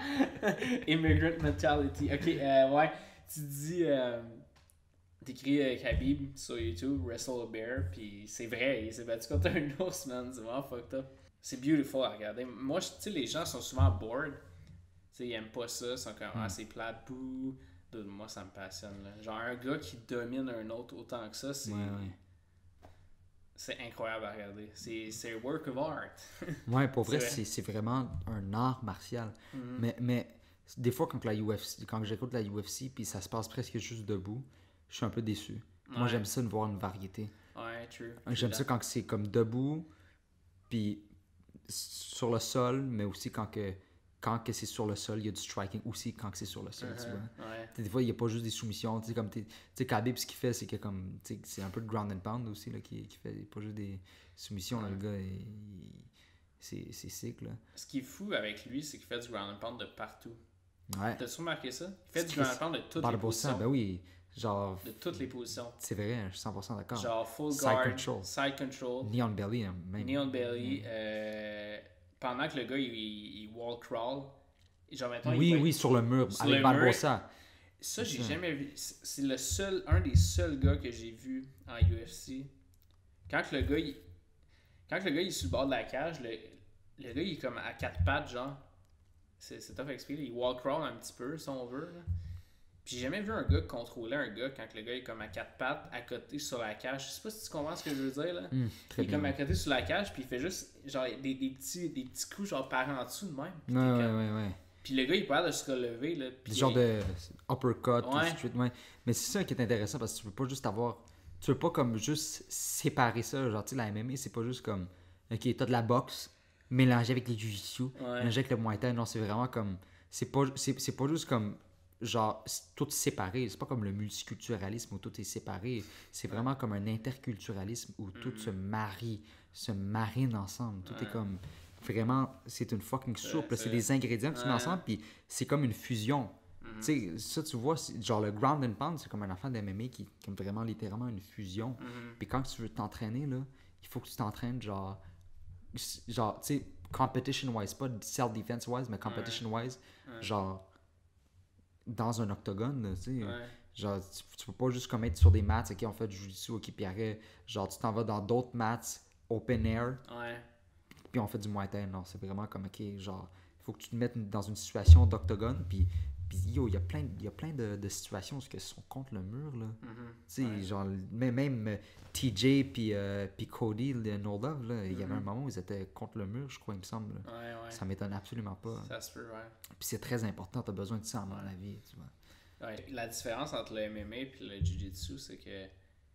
Immigrant mentality. Ok, euh, ouais. Tu dis, euh, t'écris euh, Khabib sur YouTube, Wrestle a Bear, puis c'est vrai, il s'est battu contre un ours, man. C'est vraiment fucked up. C'est beautiful à regarder. Moi, tu sais, les gens sont souvent bored. Tu sais, ils aiment pas ça, ils sont comme, ah, c'est plate, bouh. Moi, ça me passionne, là. Genre, un gars qui domine un autre autant que ça, c'est. Ouais, ouais. C'est incroyable à regarder. C'est, c'est un work of art. Ouais, pour vrai, c'est, c'est vraiment un art martial. Mm-hmm. Mais, mais des fois, quand, la U F C, quand j'écoute la U F C puis ça se passe presque juste debout, je suis un peu déçu. Ouais. Moi, j'aime ça de voir une variété. Ouais, true. J'aime true ça quand c'est comme debout, puis sur le sol, mais aussi quand que, quand que c'est sur le sol, il y a du striking aussi quand que c'est sur le sol, uh-huh. tu vois. Ouais. Des fois, il n'y a pas juste des soumissions. Tu sais, comme tu sais, Khabib, ce qu'il fait, c'est que comme, c'est un peu de ground and pound aussi là, qui, qui fait pas juste des soumissions. Uh-huh. Là, le gars, il, il, c'est, c'est sick. Là. Ce qui est fou avec lui, c'est qu'il fait du ground and pound de partout. Ouais. T'as-tu remarqué ça? Il fait du ground and pound de toutes les positions. Ben oui, genre... De toutes les positions. C'est vrai, je suis cent pour cent d'accord. Genre full side guard, control. side control. Knee on belly. Hein, même. Knee on belly. Mm. Euh, pendant que le gars, il, il, il wall crawl. Genre, maintenant, oui, il oui, sur le mur, sur avec Barbosa. Ça, j'ai ça. jamais vu. C'est le seul, un des seuls gars que j'ai vu en U F C. Quand le gars, il, quand le gars il est sur le bord de la cage, le, le gars il est comme à quatre pattes, genre. C'est, c'est tough à expliquer. Il wall crawl un petit peu, si on veut. Là. Puis j'ai jamais vu un gars contrôler un gars quand le gars est comme à quatre pattes, à côté sur la cage. Je sais pas si tu comprends ce que je veux dire, là. Mmh, il est comme à côté sur la cage, puis il fait juste genre des, des, petits, des petits coups genre par en dessous de même. Ouais, ouais, comme... ouais, ouais. Puis le gars, il parle de se relever. Là, des genres de uppercut, ouais. tout suite, ouais. Mais c'est ça qui est intéressant parce que tu peux pas juste avoir. Tu veux pas comme juste séparer ça. Genre, tu sais, la M M A, c'est pas juste comme. Ok, t'as de la boxe mélangée avec les jiu-jitsu, ouais. mélangée avec le muay thai. Non, c'est vraiment comme. C'est pas, c'est, c'est pas juste comme. Genre, tout séparé. C'est pas comme le multiculturalisme où tout est séparé. C'est vraiment ouais. comme un interculturalisme où mm-hmm. tout se marie, se marine ensemble. Tout ouais. est comme. Vraiment, c'est une fucking soupe. C'est, c'est des ingrédients que tu ouais. mets ensemble, puis c'est comme une fusion. Mm-hmm. Tu sais, ça, tu vois, genre le ground and pound, c'est comme un enfant d'M M A qui est vraiment littéralement une fusion. Mm-hmm. Puis quand tu veux t'entraîner, là, il faut que tu t'entraînes, genre, genre tu sais, competition-wise, pas self-defense-wise, mais competition-wise, ouais. genre, dans un octogone, là, tu sais. Ouais. Genre, tu, tu peux pas juste comme être sur des mats, ok, on fait du jiu-jitsu, ok, puis après, genre, tu t'en vas dans d'autres mats, open air. Ouais. Puis on fait du muay thai. Non, c'est vraiment comme, ok, genre, il faut que tu te mettes dans une situation d'octogone, puis, puis yo, il y a plein, y a plein de, de situations où ils sont contre le mur, là. Mm-hmm. Tu sais, ouais. genre, même, même T J puis, euh, puis Cody, le No Love, là, il mm-hmm. y avait un moment où ils étaient contre le mur, je crois, il me semble. Ouais, ouais. Ça m'étonne absolument pas. Ça se peut, ouais. Puis c'est très important, t'as besoin de ça dans la vie, tu vois. Ouais. La différence entre le M M A et le Jiu-Jitsu, c'est que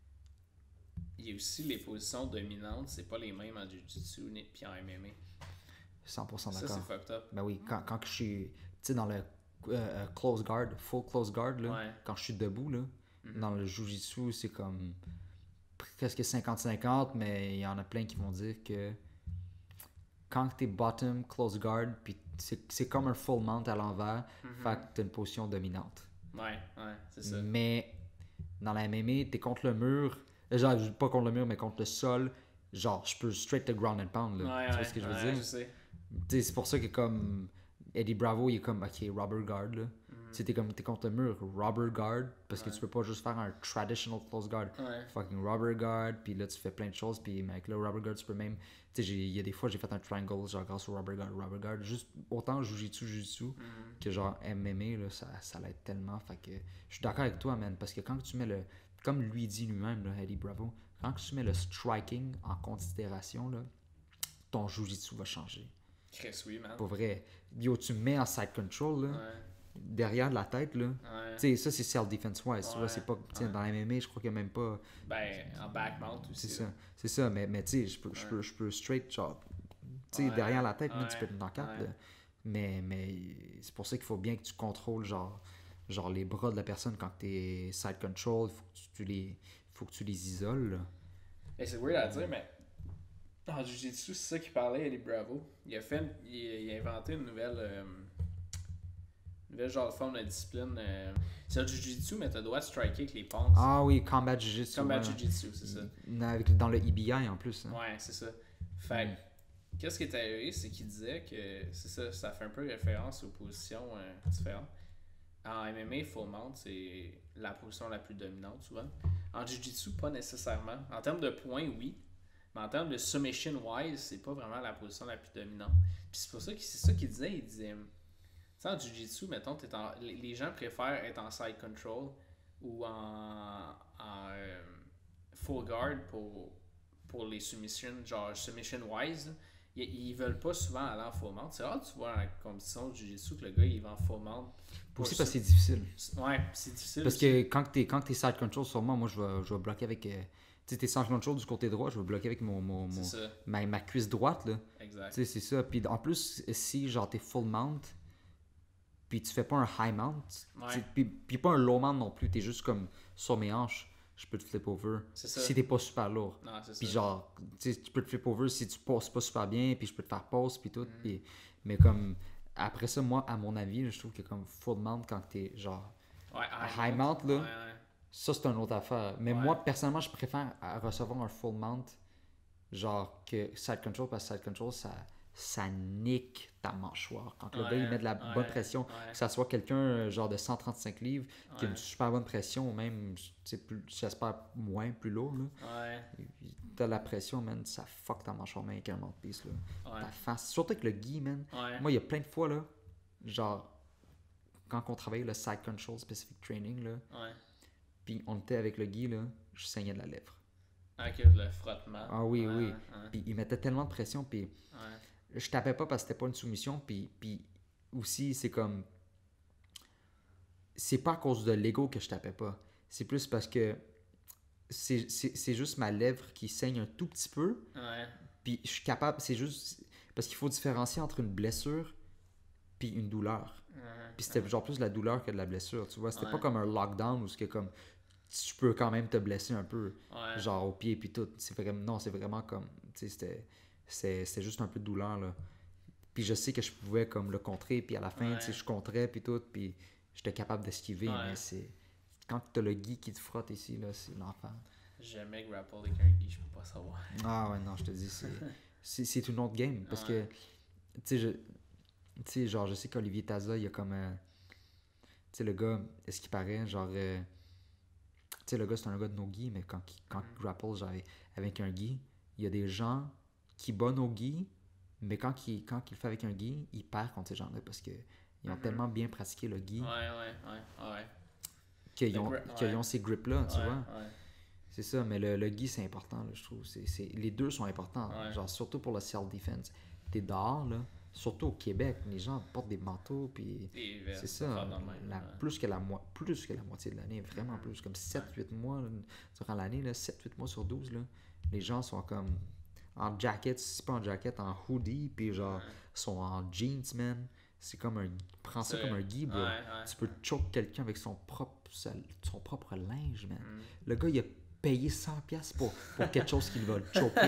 il y a aussi les positions dominantes, c'est pas les mêmes en Jiu-Jitsu ni en M M A. cent pour cent d'accord. Ça, c'est fucked up. Ben oui, quand, quand je suis, tu sais, dans le euh, close guard, full close guard, là, ouais. quand je suis debout, là, mm-hmm. dans le Jiu-Jitsu, c'est comme presque cinquante cinquante, mais il y en a plein qui vont dire que quand t'es bottom close guard, puis c'est, c'est comme un full mount à l'envers, Mm-hmm. fait que t'as une position dominante. Ouais, ouais, c'est ça. Mais dans la M M A, t'es contre le mur, genre, pas contre le mur, mais contre le sol, genre, je peux straight to ground and pound, là. Ouais, tu vois ouais, ce que je veux ouais, dire? je sais. T'sais, c'est pour ça que comme Eddie Bravo, il est comme, ok, rubber guard, là. Mm. Tu sais, t'es comme, t'es contre le mur, rubber guard, parce que Ouais. tu peux pas juste faire un traditional close guard. Ouais. Fucking rubber guard, puis là, tu fais plein de choses, puis avec le rubber guard, tu peux même, tu sais, il y a des fois, j'ai fait un triangle, genre, grâce au rubber guard, rubber guard, juste autant jujitsu, jujitsu, Mm. que genre M M A, là, ça, ça l'aide tellement, fait que je suis d'accord avec toi, man, parce que quand tu mets le, comme lui dit lui-même, là, Eddie Bravo, quand tu mets le striking en considération, là, ton jujitsu va changer. Chris, oui, man. Pour vrai. Yo, tu me mets en side control, là, Ouais. derrière la tête, là. Ouais. Tu sais, ça, c'est self-defense wise. Tu vois, Ouais, c'est pas. Tu sais, ouais. dans la M M A, je crois qu'il n'y a même pas. Ben, en back mount aussi. C'est là. ça. C'est ça, mais, mais tu sais, je peux, je Ouais. peux, je peux straight, genre. Tu sais, Ouais, derrière la tête, là, ouais, tu peux te knock out, ouais. là. Mais, mais c'est pour ça qu'il faut bien que tu contrôles, genre, genre les bras de la personne quand t'es side control. Il faut que tu, tu les. Faut que tu les isoles, là. Et c'est weird à dire, mais en Jiu-Jitsu, c'est ça qu'il parlait, Eddie Bravo. Il a fait, il, il a inventé une nouvelle, euh, nouvelle genre de forme de discipline. Euh, c'est le Jiu-Jitsu, mais t'as le droit de striker avec les palms. Ah oui, combat jiu-jitsu. Combat ouais. Jiu-Jitsu, c'est ça. Avec- Dans le E B I en plus. Hein. Ouais, c'est ça. Fait que, qu'est-ce qui est arrivé, c'est qu'il disait que, c'est ça, ça fait un peu référence aux positions euh, différentes. En M M A, full mount, c'est la position la plus dominante souvent. En Jiu-Jitsu, pas nécessairement. En termes de points, oui. Mais en termes de submission-wise, c'est pas vraiment la position la plus dominante. Puis c'est pour ça que c'est ça qu'il disait. Il disait, tu sais, en Jiu-Jitsu, mettons, t'es en, les les gens préfèrent être en side control ou en, en euh, full guard pour, pour les submissions, genre submission-wise. Ils, ils veulent pas souvent aller en full mount. C'est rare, tu vois, en compétition de Jiu-Jitsu que le gars, il va en full mount. Aussi Pour parce que ça. c'est difficile. Ouais, c'est difficile. Parce aussi. que quand t'es, quand t'es side control sur moi, moi je vais, je vais bloquer avec. Euh, tu sais, t'es side control du côté droit, je vais bloquer avec mon, mon, mon- C'est ça, ma, ma cuisse droite. Là. exact. Tu sais, c'est ça. Puis en plus, si genre t'es full mount, puis tu fais pas un high mount, Ouais. tu sais, puis, puis pas un low mount non plus, t'es juste comme sur mes hanches, je peux te flip over. C'est ça. Si t'es pas super lourd. Non, c'est Puis ça. genre, tu sais, tu peux te flip over si tu passes pas super bien, puis je peux te faire pause, puis tout. Mm. Puis, mais comme, après ça, moi, à mon avis, je trouve que comme full mount, quand t'es genre, Ouais, high mount, là. Ouais, ouais. ça c'est une autre affaire. Mais Ouais. moi, personnellement, je préfère à recevoir un full mount, genre que side control, parce que side control, ça, ça nique ta mâchoire. Quand le Ouais, gars, il met de la ouais, bonne pression, ouais. que ça soit quelqu'un euh, genre de cent trente-cinq livres, qui a Ouais. une super bonne pression, ou même, tu sais, plus- j'espère moins, plus lourd, là. Ouais, T'as la pression, man, ça fuck ta mâchoire main avec un mouthpiece, là. ouais. Ta face. Surtout avec le gi, man. Ouais. Moi, il y a plein de fois, là, genre, quand on travaillait le side control specific training, là, Ouais. puis on était avec le gi, là, je saignais de la lèvre. Avec le frottement. Ah oui, Ouais, oui. ouais, Puis il mettait tellement de pression, puis ouais. je tapais pas parce que c'était pas une soumission, puis, puis aussi, c'est comme... C'est pas à cause de l'ego que je tapais pas. C'est plus parce que c'est, c'est, c'est juste ma lèvre qui saigne un tout petit peu, Ouais. puis je suis capable... C'est juste... Parce qu'il faut différencier entre une blessure puis une douleur. Ouais. Puis c'était genre plus de la douleur que de la blessure, tu vois. C'était Ouais. pas comme un lockdown où c'est comme... Tu peux quand même te blesser un peu. Ouais. Genre au pied puis tout. C'est vraiment, non, c'est vraiment comme, tu sais, c'était, c'était, c'était juste un peu de douleur, là. Puis je sais que je pouvais comme le contrer, puis à la fin, Ouais. tu sais, je contrais puis tout, puis j'étais capable d'esquiver, Ouais. mais c'est... Quand t'as le gui qui te frotte ici, là, c'est l'enfer. J'ai jamais grapple avec un gui, je peux pas savoir. Ah ouais, non, je te dis, c'est, c'est, c'est une autre game, parce Ouais. que, tu sais, je... Tu sais, genre, je sais qu'Olivier Taza, il y a comme... euh, tu sais, le gars, est-ce qu'il paraît, genre... euh, tu sais, le gars, c'est un gars de no gi, mais quand, il- quand il grapple genre, avec un gi, il y a des gens qui battent no gi, mais quand il, quand il le fait avec un gi, il perd contre ces gens-là parce qu'ils ont Mhm. tellement bien pratiqué le gi Ouais, ouais, ouais, ouais. qu'ils Le ont, grip, qu'ils ouais. ont ces grips-là, tu Ouais, vois. ouais. C'est ça, mais le, le gi, c'est important, là, je trouve. C'est, c'est, les deux sont importants, Ouais. genre surtout pour le self-defense. T'es dehors, là, surtout au Québec, les gens portent des manteaux, puis... Des vestes, C'est ça, affaires de même, la- ouais. plus, que la mo- plus que la moitié de l'année, vraiment Mhm. plus, comme sept huit mois là, durant l'année, là, sept huit mois sur douze, là, les gens sont comme en jacket, si c'est pas en jacket, en hoodie, puis genre, Ouais. sont en jeans, man. C'est comme un... Prends ça C'est- comme un gi, bro. Ouais, ouais. Tu peux choke quelqu'un avec son propre, son propre linge, man. Mm. Le gars, il a payé cent piastres pour, pour quelque chose qu'il va le choquer.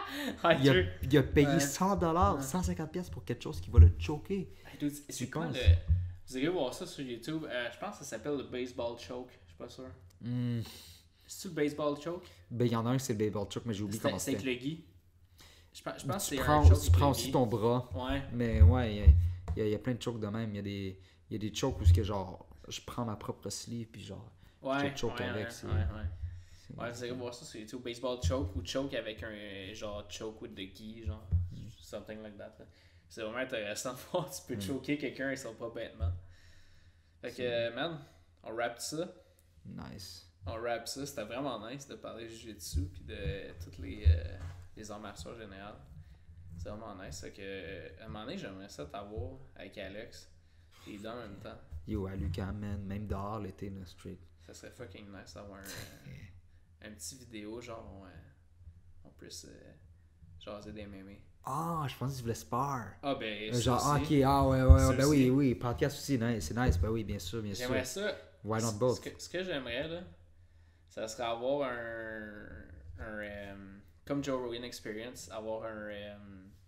il, a, il a payé Ouais. cent dollars, Ouais. cent cinquante pièces pour quelque chose qui va le choquer. Hey, dude, c'est Tu quoi penses? le. Vous irez voir ça sur YouTube. Euh, je pense que ça s'appelle le baseball choke. Je suis pas sûr. Hmm. C'est-tu le baseball choke? Ben, il y en a un, c'est le baseball choke, mais j'ai oublié C'est comment c'est avec c'était. le gui. Je pense, je pense que Tu c'est prends, un choke tu avec prends le aussi gi. ton bras. Ouais. Mais ouais, il y a, il y a- il y a plein de chokes de même. Il y a des, il y a des chokes où ce que, genre, je prends ma propre sleeve, puis genre, Ouais, te choke ouais, avec, ouais, c'est- ouais, ouais. c'est- Ouais, vous allez voir ça sur YouTube. Baseball choke ou choke avec un genre choke with the gi, genre something like that. là. C'est vraiment intéressant de voir. Tu peux Mm. choquer quelqu'un et ça va pas bêtement. Fait que, euh, man, on wrap ça. nice. On wrap ça. C'était vraiment nice de parler jiu-jitsu puis de toutes les, euh, les arts martiaux en général. C'est vraiment nice. Fait que, euh, à un moment donné, j'aimerais ça t'avoir avec Alex. Les deux en même temps. Yo, à Lucam, man, même dehors l'été, là, straight. Ça serait fucking nice d'avoir un, euh, un petit vidéo, genre, on, euh, on puisse euh, jaser des mémés. Ah, je pensais que tu voulais spar. Ah, ben, Euh, ça Genre, ah, aussi. ok, ah, ouais, ouais, Ça ouais, ben aussi. oui, oui, podcast aussi, nice, c'est nice, ben oui, bien sûr, bien sûr. J'aimerais ça. Why not ce- both? Ce que, ce que j'aimerais, là, ça serait avoir un. un euh, comme Joe Rogan Experience, avoir un. euh,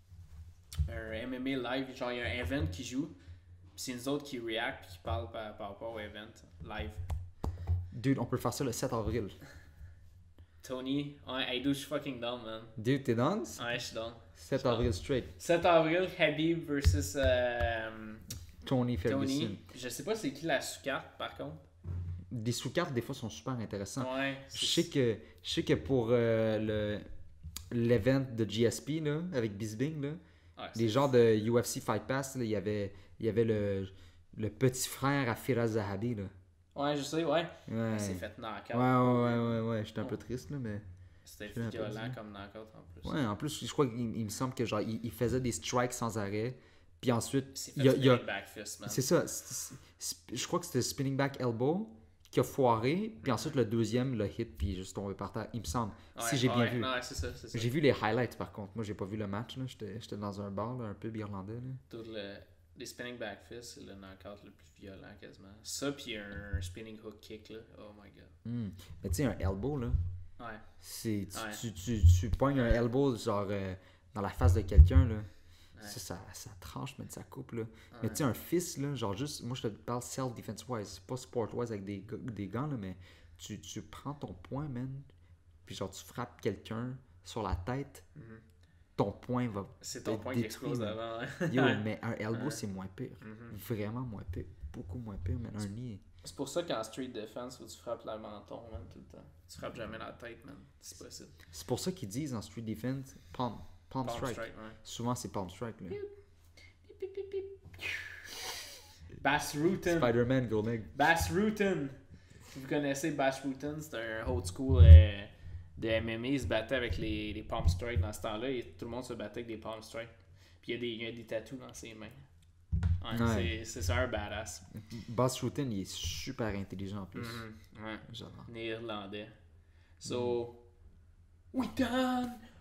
un M M A live, genre, il y a un event qui joue, puis c'est nous autres qui react puis qui parlent par, par rapport au event live. Dude, on peut faire ça le sept avril. Tony, ouais, hey, dude, je suis fucking down, man. Dude, t'es down? Ouais, je suis down. sept avril straight. sept avril, Habib versus euh, Tony Ferguson. Tony. Je sais pas c'est qui la sous-carte, par contre. Des sous-cartes, des fois, sont super intéressants. Ouais. Je sais que, je sais que pour euh, le l'event de G S P, là, avec Bisbing, là, Ouais, les genres de U F C Fight Pass, là, il y avait, il y avait le, le petit frère à Firas Zahabi, là. ouais, je sais, ouais. Ouais. Il s'est fait knock-out. Ouais, ouais, ouais, ouais, ouais. J'étais un peu triste, là, mais... C'était Je me rappelle violent ça. comme knock-out en plus. Ouais, en plus, je crois qu'il il me semble que, genre, il, il faisait des strikes sans arrêt, puis ensuite, Il s'est fait il y a... il y a- spinning back fist, man. c'est ça, c'est- c'est- je crois que c'était spinning back elbow qui a foiré, puis ensuite, le deuxième l'a hit, puis juste tombé par terre, il me semble, Ouais, si j'ai bien ouais, vu. Ouais, c'est ça, c'est ça. J'ai vu les highlights, par contre. Moi, j'ai pas vu le match, là. J'étais j'étais dans un bar, là, un pub irlandais, là. Tout le... Les spinning back fists, c'est le knockout le plus violent quasiment. Ça, puis un spinning hook kick, là. Oh my god. Hmm. Mais tu sais, un elbow, là, Ouais. c'est... Tu, Ouais. tu, tu, tu pognes un elbow, genre, euh, dans la face de quelqu'un, là. Ouais. Ça, ça, ça tranche, mais ça coupe, là. Ouais. Mais tu sais, un fist, là, genre juste... Moi, je te parle self-defense-wise, pas sport-wise avec des, gu- des gants, là, mais tu, tu prends ton poing, man, puis genre, tu frappes quelqu'un sur la tête, Mhm. ton poing va... C'est ton être point qui détruit, explose man. avant. hein. Yo, Ouais. mais un elbow, Ouais. c'est moins pire. Mhm. Vraiment moins pire. Beaucoup moins pire, mais un nid... C'est pour ça qu'en street defense, faut que tu frappes le menton, man, tout le temps. Tu frappes jamais la tête, man. C'est possible. C'est pour ça qu'ils disent en street defense palm, palm, Palm strike. strike, ouais. Souvent c'est palm strike. Là. Pip, pip, pip, pip. Bass Rutten. Spider-Man, Golden. Bass Rutten. Si vous connaissez Bass Rutten, c'est un old school euh, de M M A. Il se battait avec les, les palm strikes dans ce temps-là et tout le monde se battait avec des palm strikes. Puis il y a des, il y a des tattoos dans ses mains. Ouais, Ouais. c'est- C'est ça un badass. Boss Rutten, il est super intelligent en plus. Mhm, ouais. J'adore. Néerlandais. So, we done!